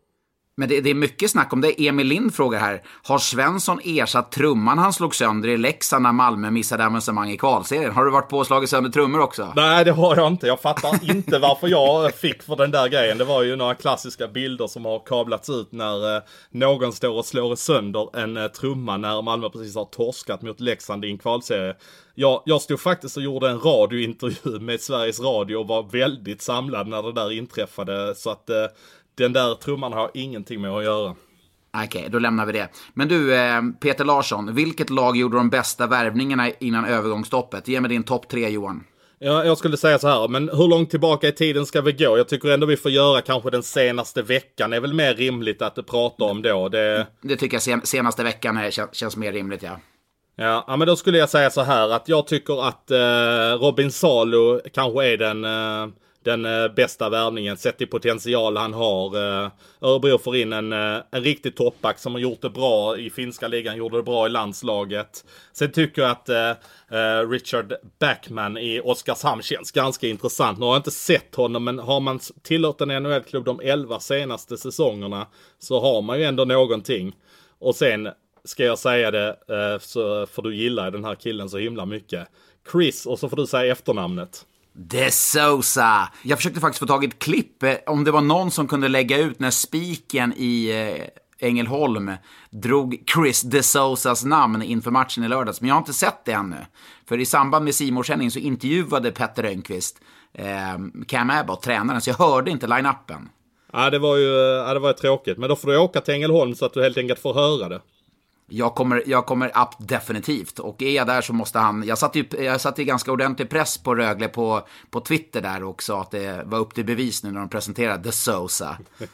Men det, det är mycket snack om det. Emil Lind frågar här. Har Svensson ersatt trumman han slog sönder i Leksand när Malmö missade avancemang i kvalserien? Har du varit på och slagit sönder trummor också? Nej, det har jag inte. Jag fattar inte varför jag fick för den där grejen. Det var ju några klassiska bilder som har kablats ut när eh, någon står och slår sönder en eh, trumma när Malmö precis har torskat mot Leksand i en kvalserie. Jag, jag stod faktiskt och gjorde en radiointervju med Sveriges Radio och var väldigt samlad när det där inträffade. Så att... Eh, Den där trumman har ingenting med att göra. Okej, okay, då lämnar vi det. Men du, eh, Peter Larsson, vilket lag gjorde de bästa värvningarna innan övergångsstoppet? Ge mig din topp tre, Johan. Ja, jag skulle säga så här, men hur långt tillbaka i tiden ska vi gå? Jag tycker ändå vi får göra kanske den senaste veckan. Det är väl mer rimligt att prata om då. Det, det tycker jag senaste veckan är, kän, känns mer rimligt, ja. Ja, ja, men då skulle jag säga så här att jag tycker att eh, Robin Salo kanske är den... Eh, Den eh, bästa värvningen, sett i potential han har. Eh, Örebro får in en, eh, en riktig toppback som har gjort det bra i finska ligan, gjorde det bra i landslaget. Sen tycker jag att eh, Richard Backman i Oskarshamn känns ganska intressant. Nu har jag inte sett honom, men har man tillåtit en N H L-klubb de elva senaste säsongerna så har man ju ändå någonting. Och sen ska jag säga det, eh, så för du gillar den här killen så himla mycket. Chris, och så får du säga efternamnet. De Sousa. Jag försökte faktiskt få tag i ett klipp eh, om det var någon som kunde lägga ut när spiken i eh, Ängelholm drog Chris De Sousas namn inför matchen i lördags. Men jag har inte sett det ännu. För i samband med Simor-sändningen så intervjuade Petter Rönnqvist eh, Cam Abbott, tränaren, så jag hörde inte line-upen. Ja, det var ju ja, det var tråkigt. Men då får du åka till Ängelholm så att du helt enkelt får höra det. Jag kommer, jag kommer upp definitivt. Och är jag där så måste han... Jag satt ju, jag satt i ganska ordentlig press på Rögle på, på Twitter där också. Att det var upp till bevis nu när de presenterade The Sousa.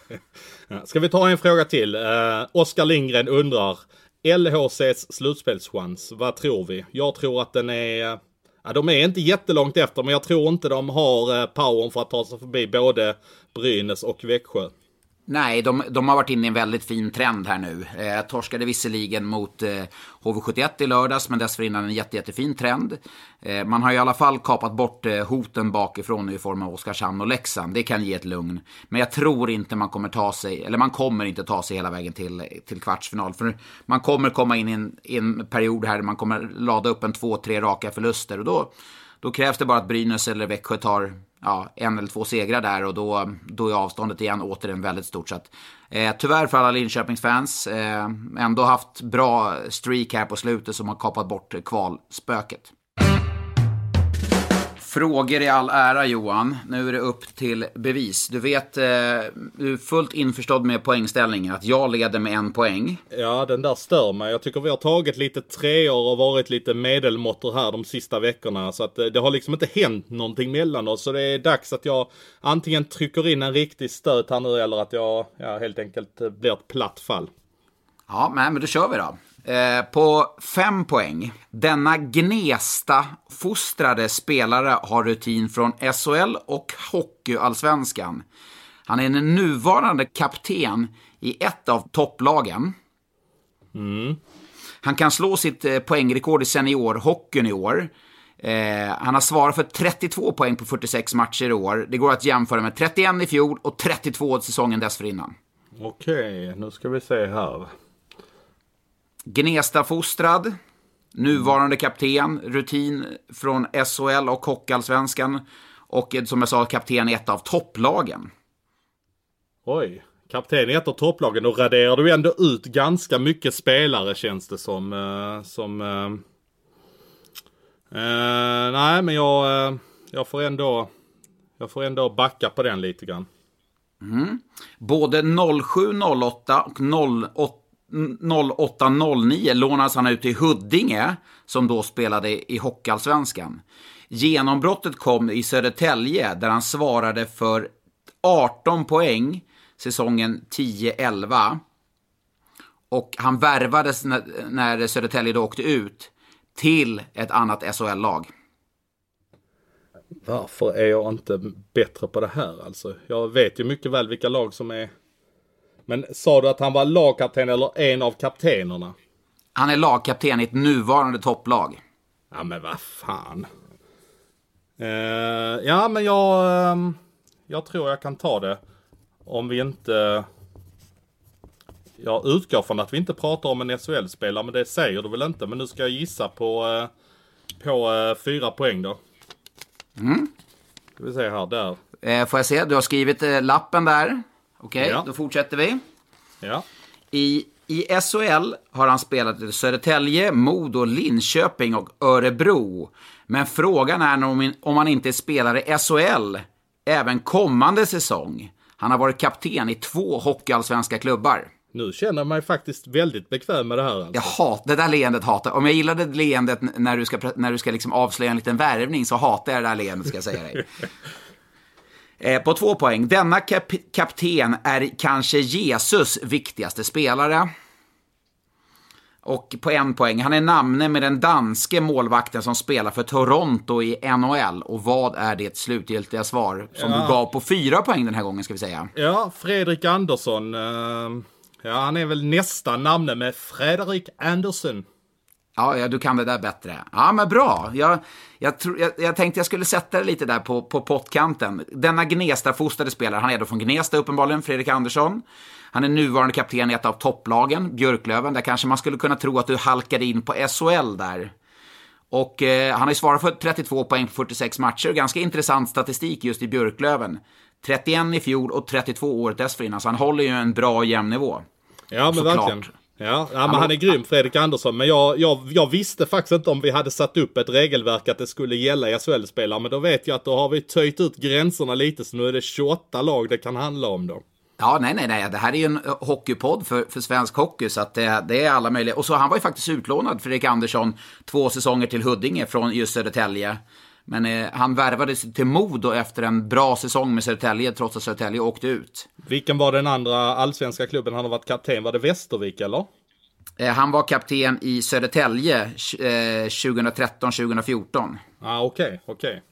Ska vi ta en fråga till? Uh, Oskar Lindgren undrar. L H C:s slutspelschans, vad tror vi? Jag tror att den är... Ja, de är inte jättelångt efter, men jag tror inte de har uh, powern för att ta sig förbi både Brynäs och Växjö. Nej, de, de har varit inne i en väldigt fin trend här nu. Eh, torskade visserligen mot eh, H V sjuttioett i lördags, men dessförinnan en jätte, jättefin trend. Eh, man har i alla fall kapat bort eh, hoten bakifrån i form av Oskarshamn och Leksand. Det kan ge ett lugn. Men jag tror inte man kommer ta sig, eller man kommer inte ta sig hela vägen till, till kvartsfinal. För man kommer komma in i en, i en period här där man kommer lada upp en två, tre raka förluster. Och då, då krävs det bara att Brynäs eller Växjö tar... Ja, en eller två segrar där och då, då är avståndet igen återigen väldigt stort. Så att, eh, tyvärr för alla Linköpingsfans, eh, ändå haft bra streak här på slutet som har kapat bort kvalspöket. Frågor i all ära, Johan. Nu är det upp till bevis. Du vet, eh, du är fullt införstådd med poängställningen, att jag leder med en poäng. Ja, den där stör mig. Jag tycker vi har tagit lite treor och varit lite medelmåttor här de sista veckorna. Så att det har liksom inte hänt någonting mellan oss. Så det är dags att jag antingen trycker in en riktig stöt här nu eller att jag ja, helt enkelt blir ett platt fall. Ja, men, men då kör vi då. Eh, på fem poäng. Denna Gnesta-fostrade spelare har rutin från S H L och Hockeyallsvenskan. Han är den nuvarande kapten i ett av topplagen. Mm. Han kan slå sitt eh, poängrekord i seniorhockeyn i år. Eh, han har svarat för trettiotvå poäng på fyrtiosex matcher i år. Det går att jämföra med trettioen i fjol och trettiotvå säsongen dessförinnan. Okej, nu ska vi se här. Gnesta-fostrad, nuvarande kapten, rutin från S H L och Hockeyallsvenskan och som jag sa, kapten i ett av topplagen. Oj, kapten i ett av topplagen. Då raderar du ändå ut ganska mycket spelare, känns det som. Uh, som uh, uh, nej, men jag, uh, jag, får ändå, jag får ändå backa på den lite grann. Mm. Både noll sju noll åtta och noll åtta noll nio lånades han ut till Huddinge som då spelade i Hockeyallsvenskan. Genombrottet kom i Södertälje där han svarade för arton poäng säsongen tio elva och han värvades när, när Södertälje då åkte ut till ett annat S H L-lag. Varför är jag inte bättre på det här alltså? Jag vet ju mycket väl vilka lag som är... Men sa du att han var lagkapten eller en av kaptenerna? Han är lagkapten i ett nuvarande topplag. Ja, men vad fan. Uh, ja, men jag... Uh, jag tror jag kan ta det. Om vi inte... Jag utgår från att vi inte pratar om en S H L-spelare, men det säger du väl inte. Men nu ska jag gissa på, uh, på uh, fyra poäng då. Mm. Ska vi se här, där. Eh, får jag se, du har skrivit eh, lappen där. Okej, okay, ja. Då fortsätter vi. Ja. I, I S H L har han spelat i Södertälje, Modo, Linköping och Örebro. Men frågan är om, om han inte spelar i S H L även kommande säsong. Han har varit kapten i två hockeyallsvenska klubbar. Nu känner jag mig faktiskt väldigt bekväm med det här. Alltså. Jag hatar det där leendet. Hatar. Om jag gillade det leendet när du ska, när du ska liksom avslöja en liten värvning så hatar jag det där leendet, ska jag säga dig. eh, på två poäng. Denna kap- kapten är kanske Jesus viktigaste spelare. Och på en poäng. Han är namne med den danske målvakten som spelar för Toronto i N H L. Och vad är det slutgiltiga svar som ja. du gav på fyra poäng den här gången, ska vi säga? Ja, Fredrik Andersson. Uh... Ja, han är väl nästan namnet med Fredrik Andersson. Ja, ja, du kan det där bättre. Ja, men bra. Jag, jag, tro, jag, jag tänkte jag skulle sätta det lite där på, på pottkanten. Denna Gnesta-fostrade spelare, han är då från Gnesta uppenbarligen, Fredrik Andersson. Han är nuvarande kapten i ett av topplagen, Björklöven. Där kanske man skulle kunna tro att du halkade in på S H L där. Och eh, han har ju svarat för trettiotvå poäng på fyrtiosex matcher. Ganska intressant statistik just i Björklöven. trettioen i fjol och trettiotvå året dessförinnan. Så han håller ju en bra och jämn nivå. Ja, men verkligen. Ja, ja, men han är grym, Fredrik Andersson. Men jag, jag, jag visste faktiskt inte om vi hade satt upp ett regelverk att det skulle gälla S H L-spelare. Men då vet jag att då har vi töjt ut gränserna lite. Så nu är det tjugoåtta lag det kan handla om då. Ja, nej, nej, nej. Det här är ju en hockeypodd för, för svensk hockey. Så att det, det är alla möjliga. Och så han var ju faktiskt utlånad, Fredrik Andersson, två säsonger till Huddinge från just Södertälje. Men eh, han värvades till Modo efter en bra säsong med Södertälje, trots att Södertälje åkte ut. Vilken var den andra allsvenska klubben han har varit kapten? Var det Västervik eller? Eh, han var kapten i Södertälje eh, tjugohundratretton tjugohundrafjorton. Ah, okej, okay, okej. Okay.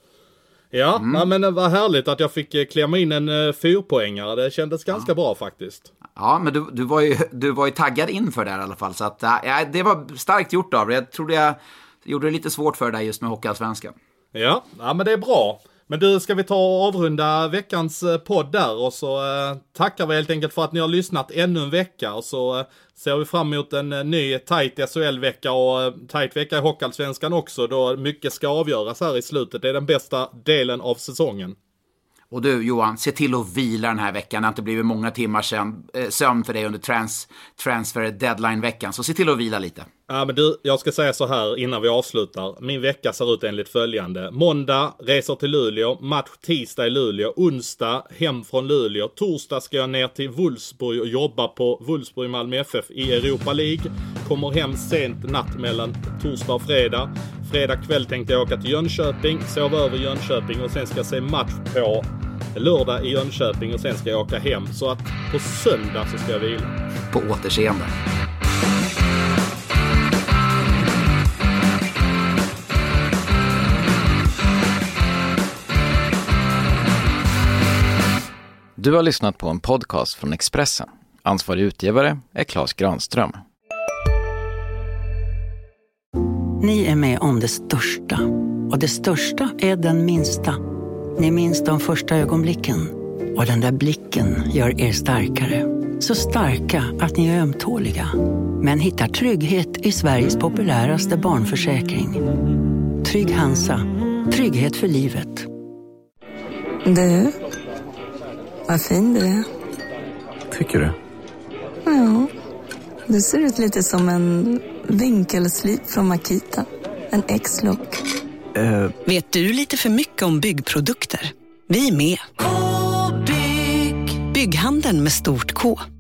Ja, mm. ja, men det var härligt att jag fick klämma in en uh, fyrpoängare. Det kändes ganska ja. bra faktiskt. Ja, men du, du, var ju, du var ju taggad inför det här i alla fall. Så att, ja, det var starkt gjort av dig. Jag trodde jag gjorde det lite svårt för dig just med Hockeyallsvenskan. Ja, ja, men det är bra. Men du, ska vi ta och avrunda veckans podd där och så eh, tackar vi helt enkelt för att ni har lyssnat ännu en vecka och så eh, ser vi fram emot en eh, ny tight S H L-vecka och eh, tight vecka i Hockeyallsvenskan också då mycket ska avgöras här i slutet. Det är den bästa delen av säsongen. Och du Johan, se till att vila den här veckan. Det har inte blivit många timmar sedan, eh, sömn för dig under trans, transfer deadline-veckan. Så se till att vila lite. Ja, men du, jag ska säga så här innan vi avslutar. Min vecka ser ut enligt följande. Måndag, resor till Luleå. Match tisdag i Luleå. Onsdag, hem från Luleå. Torsdag ska jag ner till Wolfsburg och jobba på Wolfsburg Malmö F F i Europa League. Kommer hem sent natt mellan torsdag och fredag. Fredag kväll tänkte jag åka till Jönköping. Sova över Jönköping och sen ska jag se match på lördag i Jönköping och sen ska jag åka hem. Så att på söndag så ska jag vila. På återseende. Du har lyssnat på en podcast från Expressen. Ansvarig utgivare är Claes Granström. Ni är med om det största. Och det största är den minsta. Ni minns de första ögonblicken. Och den där blicken gör er starkare. Så starka att ni är ömtåliga. Men hittar trygghet i Sveriges populäraste barnförsäkring. Trygg Hansa. Trygghet för livet. Du, vad fin du är. Tycker du? Ja, du ser ut lite som en vinkelslip från Makita. En X-look. Uh. Vet du lite för mycket om byggprodukter? Vi är med. K-bygg. Bygghandeln med stort K.